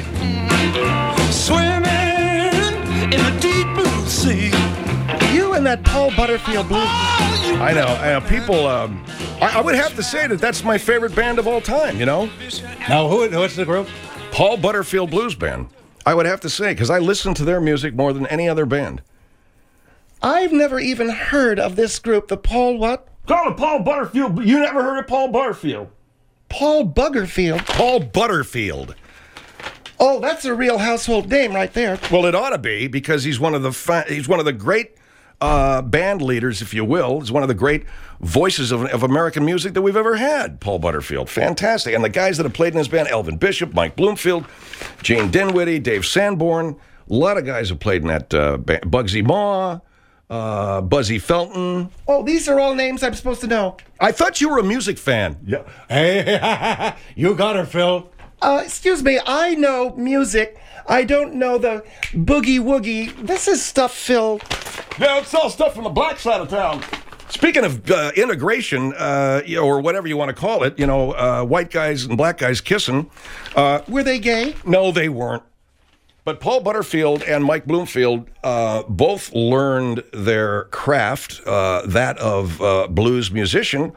Swimming in the deep blue sea. You and that Paul Butterfield blues. I know. People, I would have to say that that's my favorite band of all time, Now, what's the group? Paul Butterfield Blues Band. I would have to say, because I listen to their music more than any other band. I've never even heard of this group, the Paul what? Call it Paul Butterfield. You never heard of Paul Butterfield? Paul Buggerfield. Paul Butterfield. Oh, that's a real household name right there. Well, it ought to be, because he's one of the great band leaders, if you will. He's one of the great voices of American music that we've ever had, Paul Butterfield. Fantastic. And the guys that have played in his band, Elvin Bishop, Mike Bloomfield, Gene Dinwiddie, Dave Sanborn, a lot of guys have played in that band. Bugsy Maw, Buzzy Felton. Oh, these are all names I'm supposed to know. I thought you were a music fan. Yeah. Hey, you got her, Phil. Excuse me, I know music. I don't know the boogie woogie. This is stuff, Phil. Yeah, it's all stuff from the black side of town. Speaking of integration, or whatever you want to call it, white guys and black guys kissing. Were they gay? No, they weren't. But Paul Butterfield and Mike Bloomfield both learned their craft, that of blues musician,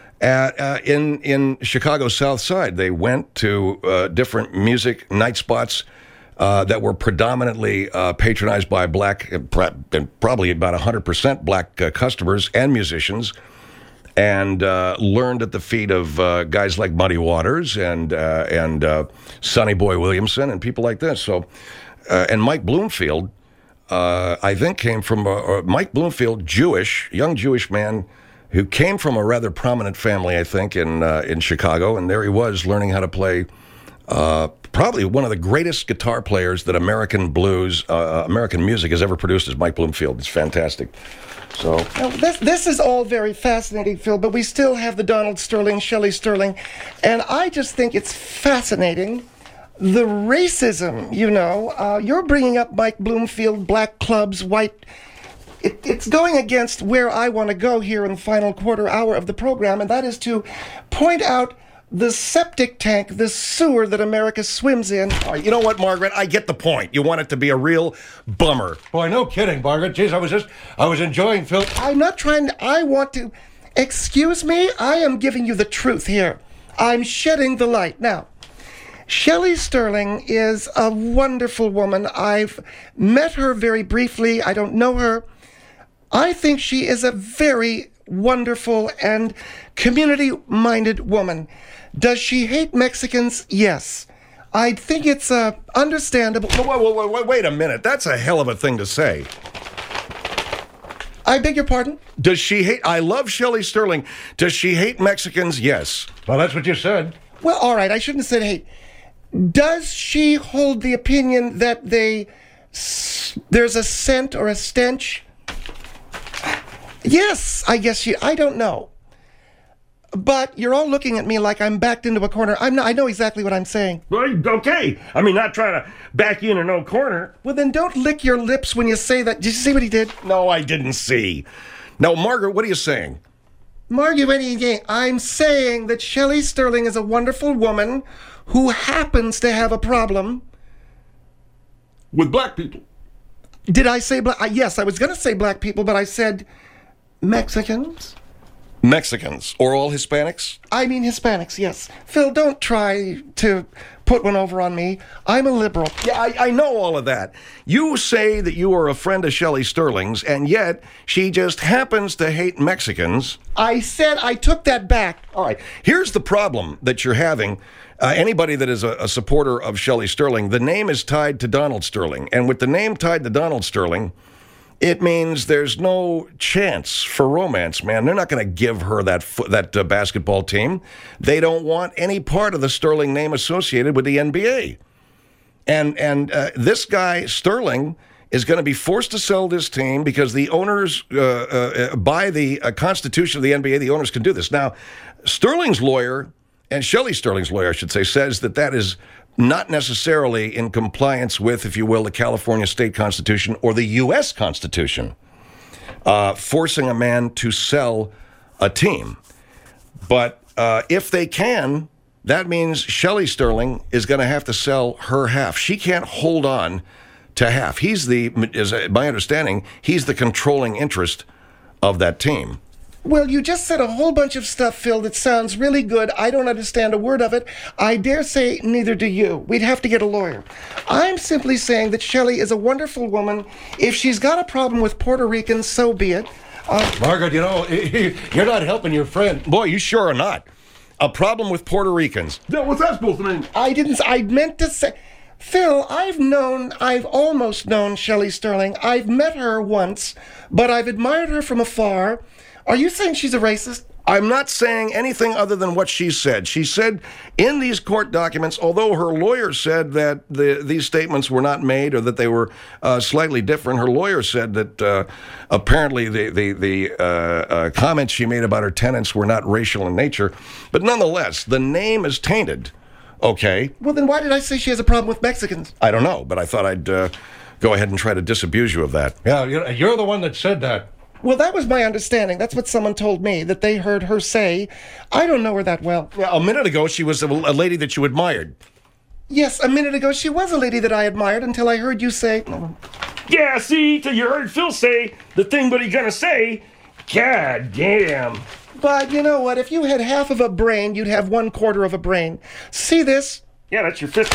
in Chicago's South Side. They went to different music night spots that were predominantly patronized by black, and probably about 100% black customers and musicians, and learned at the feet of guys like Muddy Waters and Sonny Boy Williamson and people like this. So, and Mike Bloomfield, I think, came from Mike Bloomfield, young Jewish man who came from a rather prominent family, I think, in Chicago, and there he was learning how to play. Probably one of the greatest guitar players that American music has ever produced is Mike Bloomfield. It's fantastic. So Now, this is all very fascinating, Phil, but we still have the Donald Sterling, Shelley Sterling, and I just think it's fascinating. The racism, you're bringing up Mike Bloomfield, black clubs, white. It's going against where I want to go here in the final quarter hour of the program, and that is to point out the septic tank, the sewer that America swims in. Oh, you know what, Margaret? I get the point. You want it to be a real bummer. Boy, no kidding, Margaret. Jeez, I was enjoying Phil. I'm not trying to, I want to, excuse me, I am giving you the truth here. I'm shedding the light. Now, Shelley Sterling is a wonderful woman. I've met her very briefly. I don't know her. I think she is a very wonderful, and community-minded woman. Does she hate Mexicans? Yes. I think it's understandable. Wait a minute. That's a hell of a thing to say. I beg your pardon? Does she hate... I love Shelley Sterling. Does she hate Mexicans? Yes. Well, that's what you said. Well, all right, I shouldn't have said hate. Does she hold the opinion that there's a scent or a stench? Yes, I guess I don't know. But you're all looking at me like I'm backed into a corner. I know exactly what I'm saying. Well, okay. I mean, not trying to back you into no corner. Well, then don't lick your lips when you say that. Did you see what he did? No, I didn't see. Now, Margaret, what are you saying? I'm saying that Shelley Sterling is a wonderful woman who happens to have a problem. With black people. Did I say black? Yes, I was going to say black people, but I said Mexicans. Mexicans, or all Hispanics? I mean Hispanics, yes. Phil, don't try to put one over on me. I'm a liberal. Yeah, I know all of that. You say that you are a friend of Shelley Sterling's, and yet she just happens to hate Mexicans. I said I took that back. All right. Here's the problem that you're having. Anybody that is a supporter of Shelley Sterling, the name is tied to Donald Sterling. And with the name tied to Donald Sterling, it means there's no chance for romance, man. They're not going to give her that basketball team. They don't want any part of the Sterling name associated with the NBA. And this guy, Sterling, is going to be forced to sell this team because the owners, by the Constitution of the NBA, the owners can do this. Now, Sterling's lawyer, and Shelley Sterling's lawyer, I should say, says that is not necessarily in compliance with, if you will, the California state constitution or the U.S. Constitution, forcing a man to sell a team. But if they can, that means Shelley Sterling is going to have to sell her half. She can't hold on to half. Is my understanding, he's the controlling interest of that team. Well, you just said a whole bunch of stuff, Phil, that sounds really good. I don't understand a word of it. I dare say neither do you. We'd have to get a lawyer. I'm simply saying that Shelley is a wonderful woman. If she's got a problem with Puerto Ricans, so be it. Margaret, you're not helping your friend. Boy, you sure are not. A problem with Puerto Ricans. Yeah, what's that supposed to mean? I meant to say... Phil, I've almost known Shelley Sterling. I've met her once, but I've admired her from afar. Are you saying she's a racist? I'm not saying anything other than what she said. She said in these court documents, although her lawyer said that these statements were not made or that they were slightly different, her lawyer said that apparently the comments she made about her tenants were not racial in nature. But nonetheless, the name is tainted. Okay. Well, then why did I say she has a problem with Mexicans? I don't know, but I thought I'd go ahead and try to disabuse you of that. Yeah, you're the one that said that. Well, that was my understanding. That's what someone told me, that they heard her say. I don't know her that well. Yeah, a minute ago, she was a lady that you admired. Yes, a minute ago, she was a lady that I admired until I heard you say... Yeah, see, till you heard Phil say the thing what he gonna say. God damn. But you know what? If you had half of a brain, you'd have 1/4 of a brain. See this? Yeah, that's your fifth.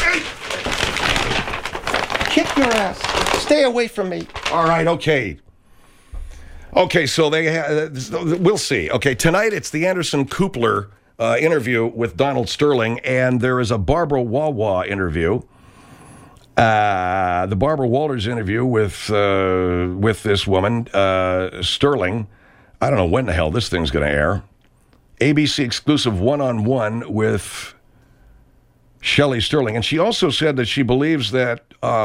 Kick your ass. Stay away from me. All right, okay. Okay, so we'll see. Okay, tonight it's the Anderson Cooper interview with Donald Sterling, and there is a Barbara Wawa interview. The Barbara Walters interview with this woman, Sterling. I don't know when the hell this thing's going to air. ABC exclusive one-on-one with Shelley Sterling. And she also said that she believes that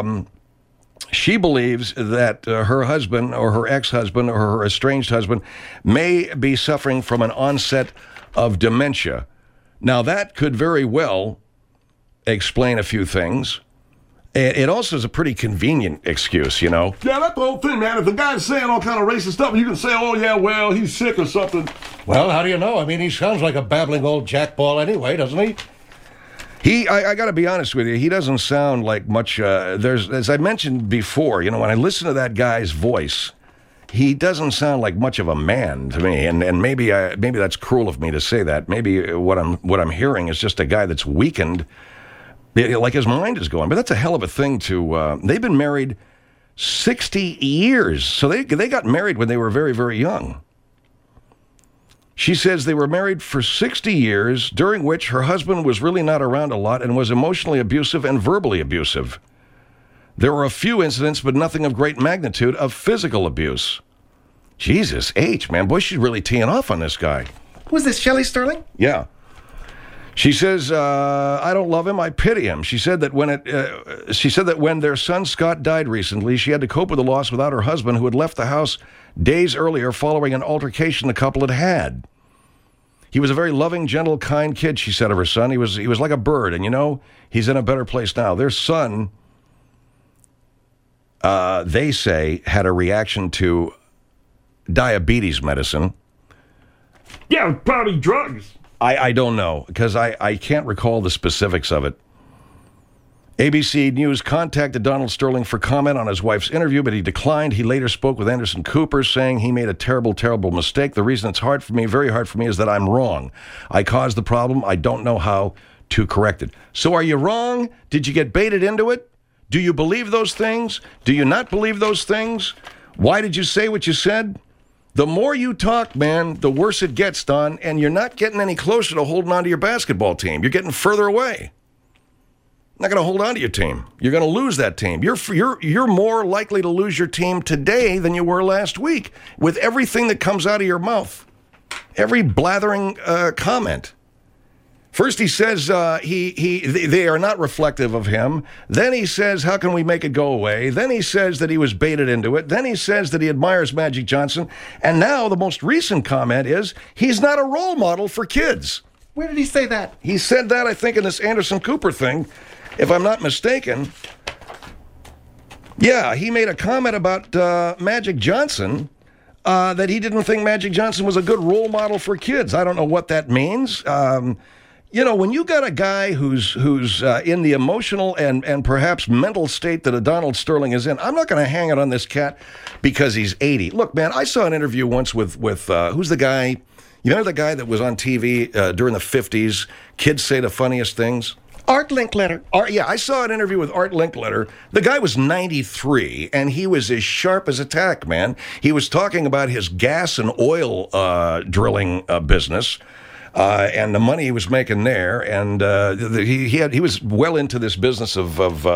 her husband or her ex-husband or her estranged husband may be suffering from an onset of dementia. Now, that could very well explain a few things. It also is a pretty convenient excuse, you know. Yeah, that's the whole thing, man. If the guy's saying all kind of racist stuff, you can say, oh, yeah, well, he's sick or something. Well, how do you know? I mean, he sounds like a babbling old jackball anyway, doesn't he? I got to be honest with you, he doesn't sound like much, as I mentioned before, you know, when I listen to that guy's voice, he doesn't sound like much of a man to me, and maybe that's cruel of me to say that. Maybe what I'm hearing is just a guy that's weakened, like his mind is going. But that's a hell of a thing to, they've been married 60 years, so they got married when they were very, very young. She says they were married for 60 years, during which her husband was really not around a lot and was emotionally abusive and verbally abusive. There were a few incidents, but nothing of great magnitude of physical abuse. Jesus H, man. Boy, she's really teeing off on this guy. Who's this, Shelley Sterling? Yeah. She says, I don't love him, I pity him. She said that when their son Scott died recently, she had to cope with the loss without her husband, who had left the house days earlier following an altercation the couple had had. He was a very loving, gentle, kind kid, she said of her son. He was like a bird, and he's in a better place now. Their son, they say, had a reaction to diabetes medicine. Yeah, probably drugs. I don't know, because I can't recall the specifics of it. ABC News contacted Donald Sterling for comment on his wife's interview, but he declined. He later spoke with Anderson Cooper, saying he made a terrible, terrible mistake. The reason it's hard for me, very hard for me, is that I'm wrong. I caused the problem. I don't know how to correct it. So are you wrong? Did you get baited into it? Do you believe those things? Do you not believe those things? Why did you say what you said? The more you talk, man, the worse it gets, Don, and you're not getting any closer to holding on to your basketball team. You're getting further away. Not going to hold on to your team. You're going to lose that team. You're more likely to lose your team today than you were last week with everything that comes out of your mouth. Every blathering comment. First he says they are not reflective of him. Then he says, how can we make it go away? Then he says that he was baited into it. Then he says that he admires Magic Johnson. And now the most recent comment is he's not a role model for kids. Where did he say that? He said that, I think, in this Anderson Cooper thing, if I'm not mistaken. Yeah, he made a comment about Magic Johnson, that he didn't think Magic Johnson was a good role model for kids. I don't know what that means. When you got a guy who's in the emotional and perhaps mental state that a Donald Sterling is in, I'm not going to hang it on this cat because he's 80. Look, man, I saw an interview once with who's the guy? You remember the guy that was on TV during the 50s? Kids say the funniest things. Art Linkletter. Yeah, I saw an interview with Art Linkletter. The guy was 93, and he was as sharp as a tack, man. He was talking about his gas and oil drilling business. And the money he was making there, and he was well into this business of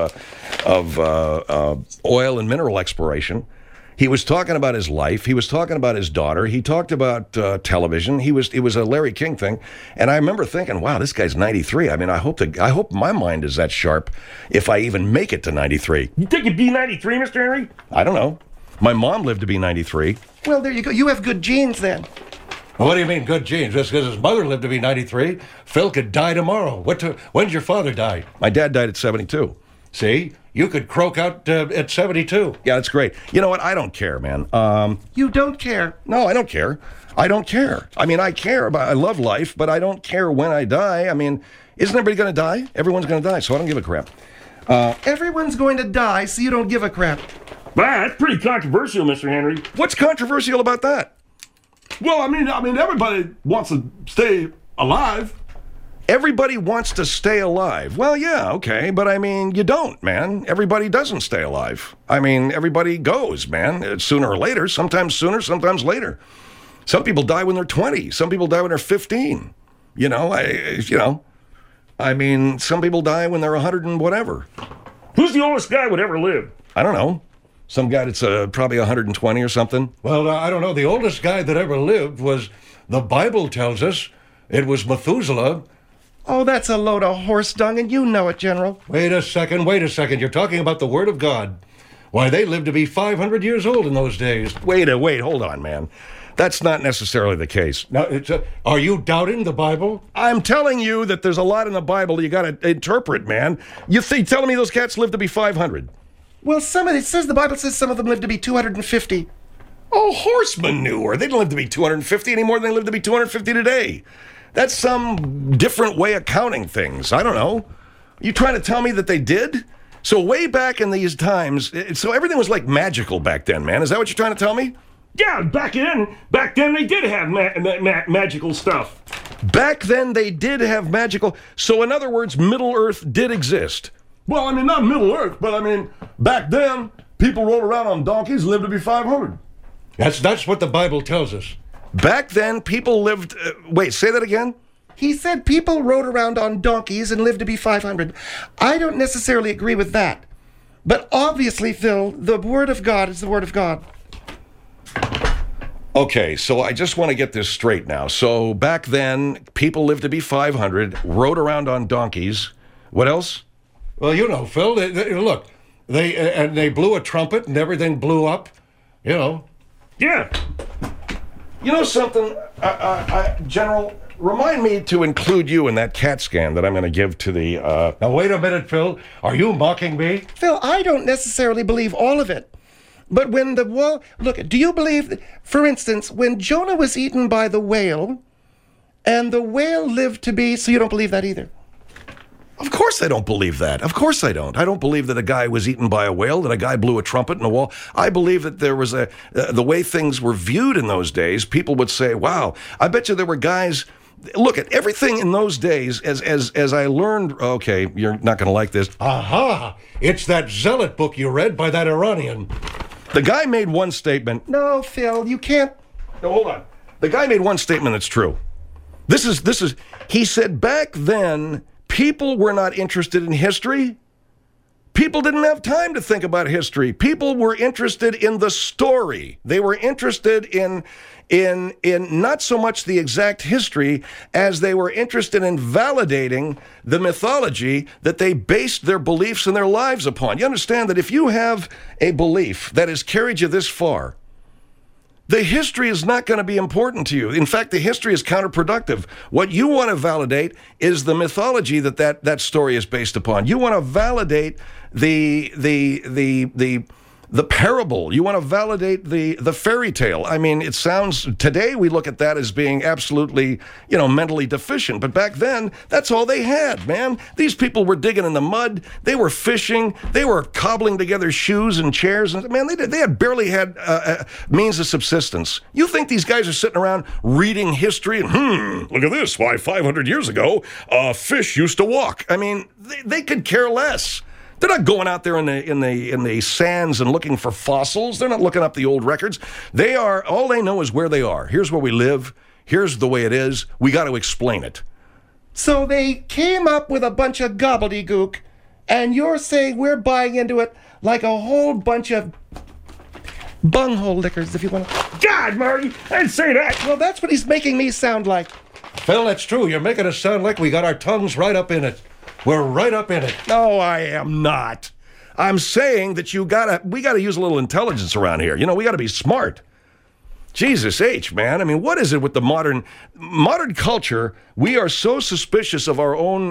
oil and mineral exploration. He was talking about his life. He was talking about his daughter. He talked about television. It was a Larry King thing, and I remember thinking, "Wow, this guy's 93." I mean, I hope my mind is that sharp if I even make it to 93. You think you'd be 93, Mr. Henry? I don't know. My mom lived to be 93. Well, there you go. You have good genes then. What do you mean, good genes? Just because his mother lived to be 93, Phil could die tomorrow. When'd your father die? My dad died at 72. See? You could croak out at 72. Yeah, that's great. You know what? I don't care, man. You don't care? No, I don't care. I don't care. I mean, I love life, but I don't care when I die. I mean, isn't everybody going to die? Everyone's going to die, so I don't give a crap. Everyone's going to die, so you don't give a crap. Wow, that's pretty controversial, Mr. Henry. What's controversial about that? Well, I mean, everybody wants to stay alive. Everybody wants to stay alive. Well, yeah, okay, but I mean, you don't, man. Everybody doesn't stay alive. I mean, everybody goes, man, sooner or later, sometimes sooner, sometimes later. Some people die when they're 20. Some people die when they're 15. I mean, some people die when they're 100 and whatever. Who's the oldest guy would ever live? I don't know. Some guy that's probably 120 or something. Well, I don't know. The oldest guy that ever lived was, the Bible tells us, it was Methuselah. Oh, that's a load of horse dung, and you know it, General. Wait a second. You're talking about the Word of God. Why, they lived to be 500 years old in those days. Wait, hold on, man. That's not necessarily the case. Now, are you doubting the Bible? I'm telling you that there's a lot in the Bible you got to interpret, man. You telling me those cats lived to be 500? Well, the Bible says some of them lived to be 250. Oh, horse manure. They don't live to be 250 any more than they live to be 250 today. That's some different way of counting things. I don't know. You trying to tell me that they did? So way back in these times, so everything was like magical back then, man. Is that what you're trying to tell me? Yeah, back then they did have magical stuff. Back then they did have magical. So in other words, Middle Earth did exist. Well, I mean, not Middle Earth, but I mean, back then, people rode around on donkeys, lived to be 500. That's what the Bible tells us. Back then, people lived... wait, say that again? He said people rode around on donkeys and lived to be 500. I don't necessarily agree with that. But obviously, Phil, the Word of God is the Word of God. Okay, so I just want to get this straight now. So back then, people lived to be 500, rode around on donkeys. What else? Well, you know, Phil, look, they blew a trumpet and everything blew up, you know. Yeah. You know something, General? Remind me to include you in that CAT scan that I'm going to give to the... Now, wait a minute, Phil. Are you mocking me? Phil, I don't necessarily believe all of it. But when the wall... Look, do you believe... For instance, when Jonah was eaten by the whale, and the whale lived to be... So you don't believe that either? Of course I don't believe that. Of course I don't. I don't believe that a guy was eaten by a whale, that a guy blew a trumpet in a wall. I believe that there was the way things were viewed in those days, people would say, wow, I bet you there were guys... Look at everything in those days, as I learned... Okay, you're not going to like this. Aha! It's that zealot book you read by that Iranian. The guy made one statement. No, Phil, you can't... No, hold on. The guy made one statement that's true. This is. He said back then, people were not interested in history. People didn't have time to think about history. People were interested in the story. They were interested in not so much the exact history as they were interested in validating the mythology that they based their beliefs and their lives upon. You understand that if you have a belief that has carried you this far, the history is not going to be important to you. In fact, the history is counterproductive. What you want to validate is the mythology that story is based upon. You want to validate the parable. You want to validate the fairy tale. I mean, it sounds, today we look at that as being absolutely, mentally deficient. But back then, that's all they had, man. These people were digging in the mud. They were fishing. They were cobbling together shoes and chairs. And man, they had barely had means of subsistence. You think these guys are sitting around reading history and, look at this. Why, 500 years ago, fish used to walk. I mean, they could care less. They're not going out there in the sands and looking for fossils. They're not looking up the old records. All they know is where they are. Here's where we live. Here's the way it is. We got to explain it. So they came up with a bunch of gobbledygook, and you're saying we're buying into it like a whole bunch of bunghole lickers, if you want to. God, Marty, I didn't say that. Well, that's what he's making me sound like. Phil, that's true. You're making us sound like we got our tongues right up in it. We're right up in it. No, I am not. I'm saying that we gotta use a little intelligence around here. We gotta be smart. Jesus H, man. I mean, what is it with the modern culture? We are so suspicious of our own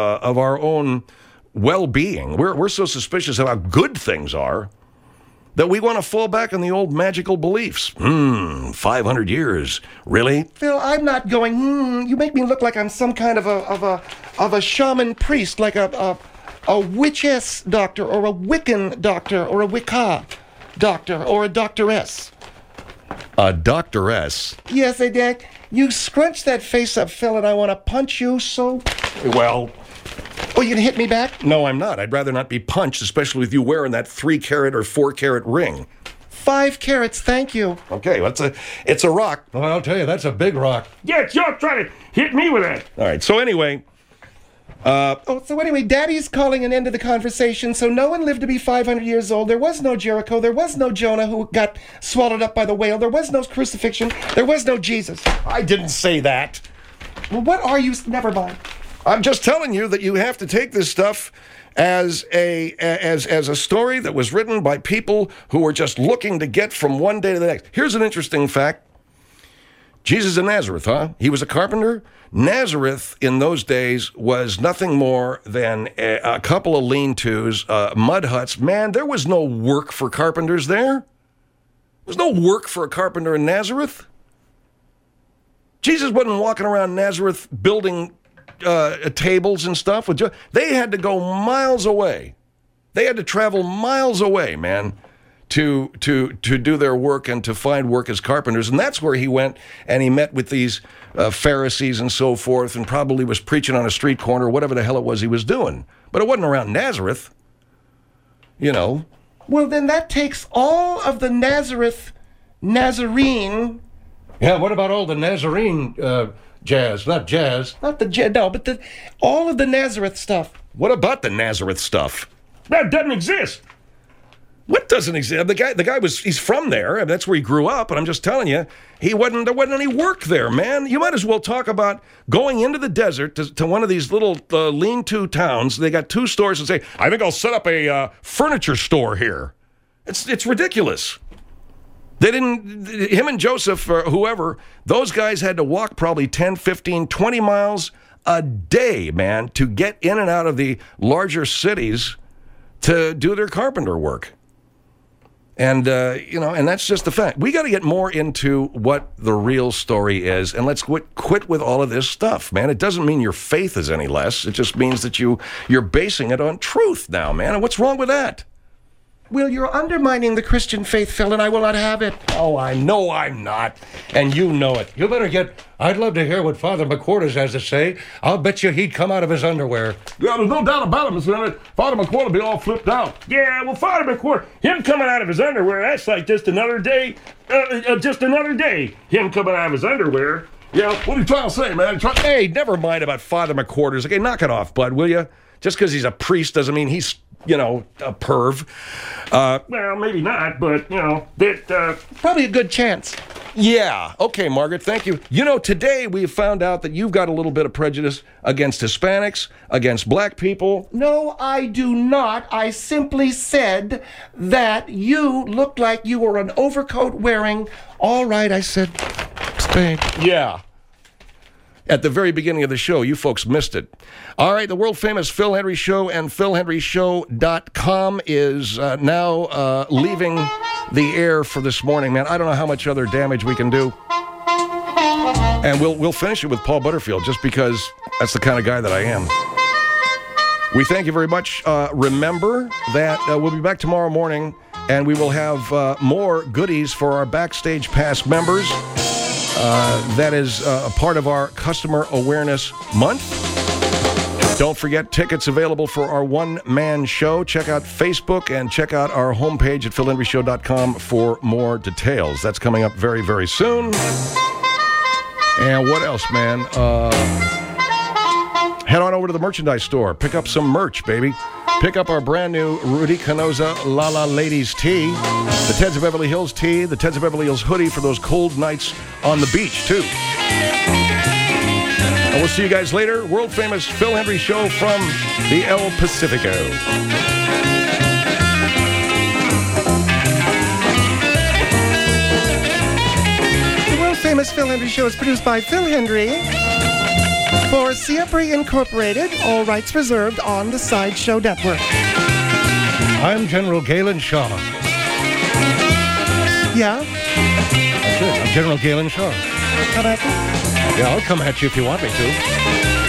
well-being. We're so suspicious of how good things are that we want to fall back on the old magical beliefs. 500 years. Really? Phil, I'm not going, You make me look like I'm some kind of a shaman priest, like a witchess doctor, or a Wiccan doctor, or a Wicca doctor, or a doctoress. A doctoress? Yes, Adak. You scrunch that face up, Phil, and I want to punch you so... Well... Oh, you gonna hit me back? No, I'm not. I'd rather not be punched, especially with you wearing that 3-carat or 4-carat ring. 5 carats, thank you. Okay, well, it's a rock. Well, I'll tell you, that's a big rock. Yeah, it's your trying to hit me with that. All right, so anyway... Daddy's calling an end to the conversation. So no one lived to be 500 years old. There was no Jericho. There was no Jonah who got swallowed up by the whale. There was no crucifixion. There was no Jesus. I didn't say that. Well, what are you? Never mind. I'm just telling you that you have to take this stuff as a story that was written by people who were just looking to get from one day to the next. Here's an interesting fact. Jesus of Nazareth, huh? He was a carpenter. Nazareth in those days was nothing more than a couple of lean-tos, mud huts. Man, there was no work for carpenters there. There was no work for a carpenter in Nazareth. Jesus wasn't walking around Nazareth building tables and stuff. They had to go miles away. They had to travel miles away, man, to do their work and to find work as carpenters. And that's where he went, and he met with these Pharisees and so forth, and probably was preaching on a street corner, whatever the hell it was he was doing. But it wasn't around Nazareth, Well, then that takes all of the Nazarene Yeah, what about all the Nazarene jazz? Not jazz. Not the no, but all of the Nazareth stuff. What about the Nazareth stuff? That doesn't exist. What doesn't exist? The guy he's from there, and that's where he grew up, and I'm just telling you, there wasn't any work there, man. You might as well talk about going into the desert to one of these little lean-to towns. They got 2 stores and say, I think I'll set up a furniture store here. It's ridiculous. Him and Joseph, or whoever, those guys had to walk probably 10, 15, 20 miles a day, man, to get in and out of the larger cities to do their carpenter work. And, and that's just the fact. We got to get more into what the real story is, and let's quit with all of this stuff, man. It doesn't mean your faith is any less. It just means that you're basing it on truth now, man. And what's wrong with that? Will, you're undermining the Christian faith, Phil, and I will not have it. Oh, I know I'm not, and you know it. You better I'd love to hear what Father McQuarters has to say. I'll bet you he'd come out of his underwear. Yeah, there's no doubt about it, Mr. Emmett. Father McQuarter will be all flipped out. Yeah, well, Father McQuarter, him coming out of his underwear, that's like just another day. Him coming out of his underwear. Yeah, what are you trying to say, man? Hey, never mind about Father McQuarters. Okay, knock it off, bud, will you? Just because he's a priest doesn't mean he's, a perv. Well, maybe not, but, probably a good chance. Yeah. Okay, Margaret, thank you. Today we found out that you've got a little bit of prejudice against Hispanics, against black people. No, I do not. I simply said that you looked like you were an overcoat wearing. All right, I said, Spain. Yeah. At the very beginning of the show, you folks missed it. All right, the world-famous Phil Hendrie Show and PhilHendrieShow.com is now leaving the air for this morning, man. I don't know how much other damage we can do. And we'll finish it with Paul Butterfield, just because that's the kind of guy that I am. We thank you very much. Remember that we'll be back tomorrow morning, and we will have more goodies for our Backstage Pass members. That is a part of our Customer Awareness Month. Don't forget, tickets available for our one-man show. Check out Facebook and check out our homepage at PhilHendrieShow.com for more details. That's coming up very, very soon. And what else, man? Head on over to the merchandise store. Pick up some merch, baby. Pick up our brand new Rudy Canosa Lala Ladies tee, the Teds of Beverly Hills tee, the Teds of Beverly Hills hoodie for those cold nights on the beach, too. And we'll see you guys later. World-famous Phil Hendrie Show from the El Pacifico. The world-famous Phil Hendrie Show is produced by Phil Hendrie for Siempre Incorporated, all rights reserved on the Sideshow Network. I'm General Galen Shaw. Yeah? That's it. I'm General Galen Shaw. How about that? Yeah, I'll come at you if you want me to.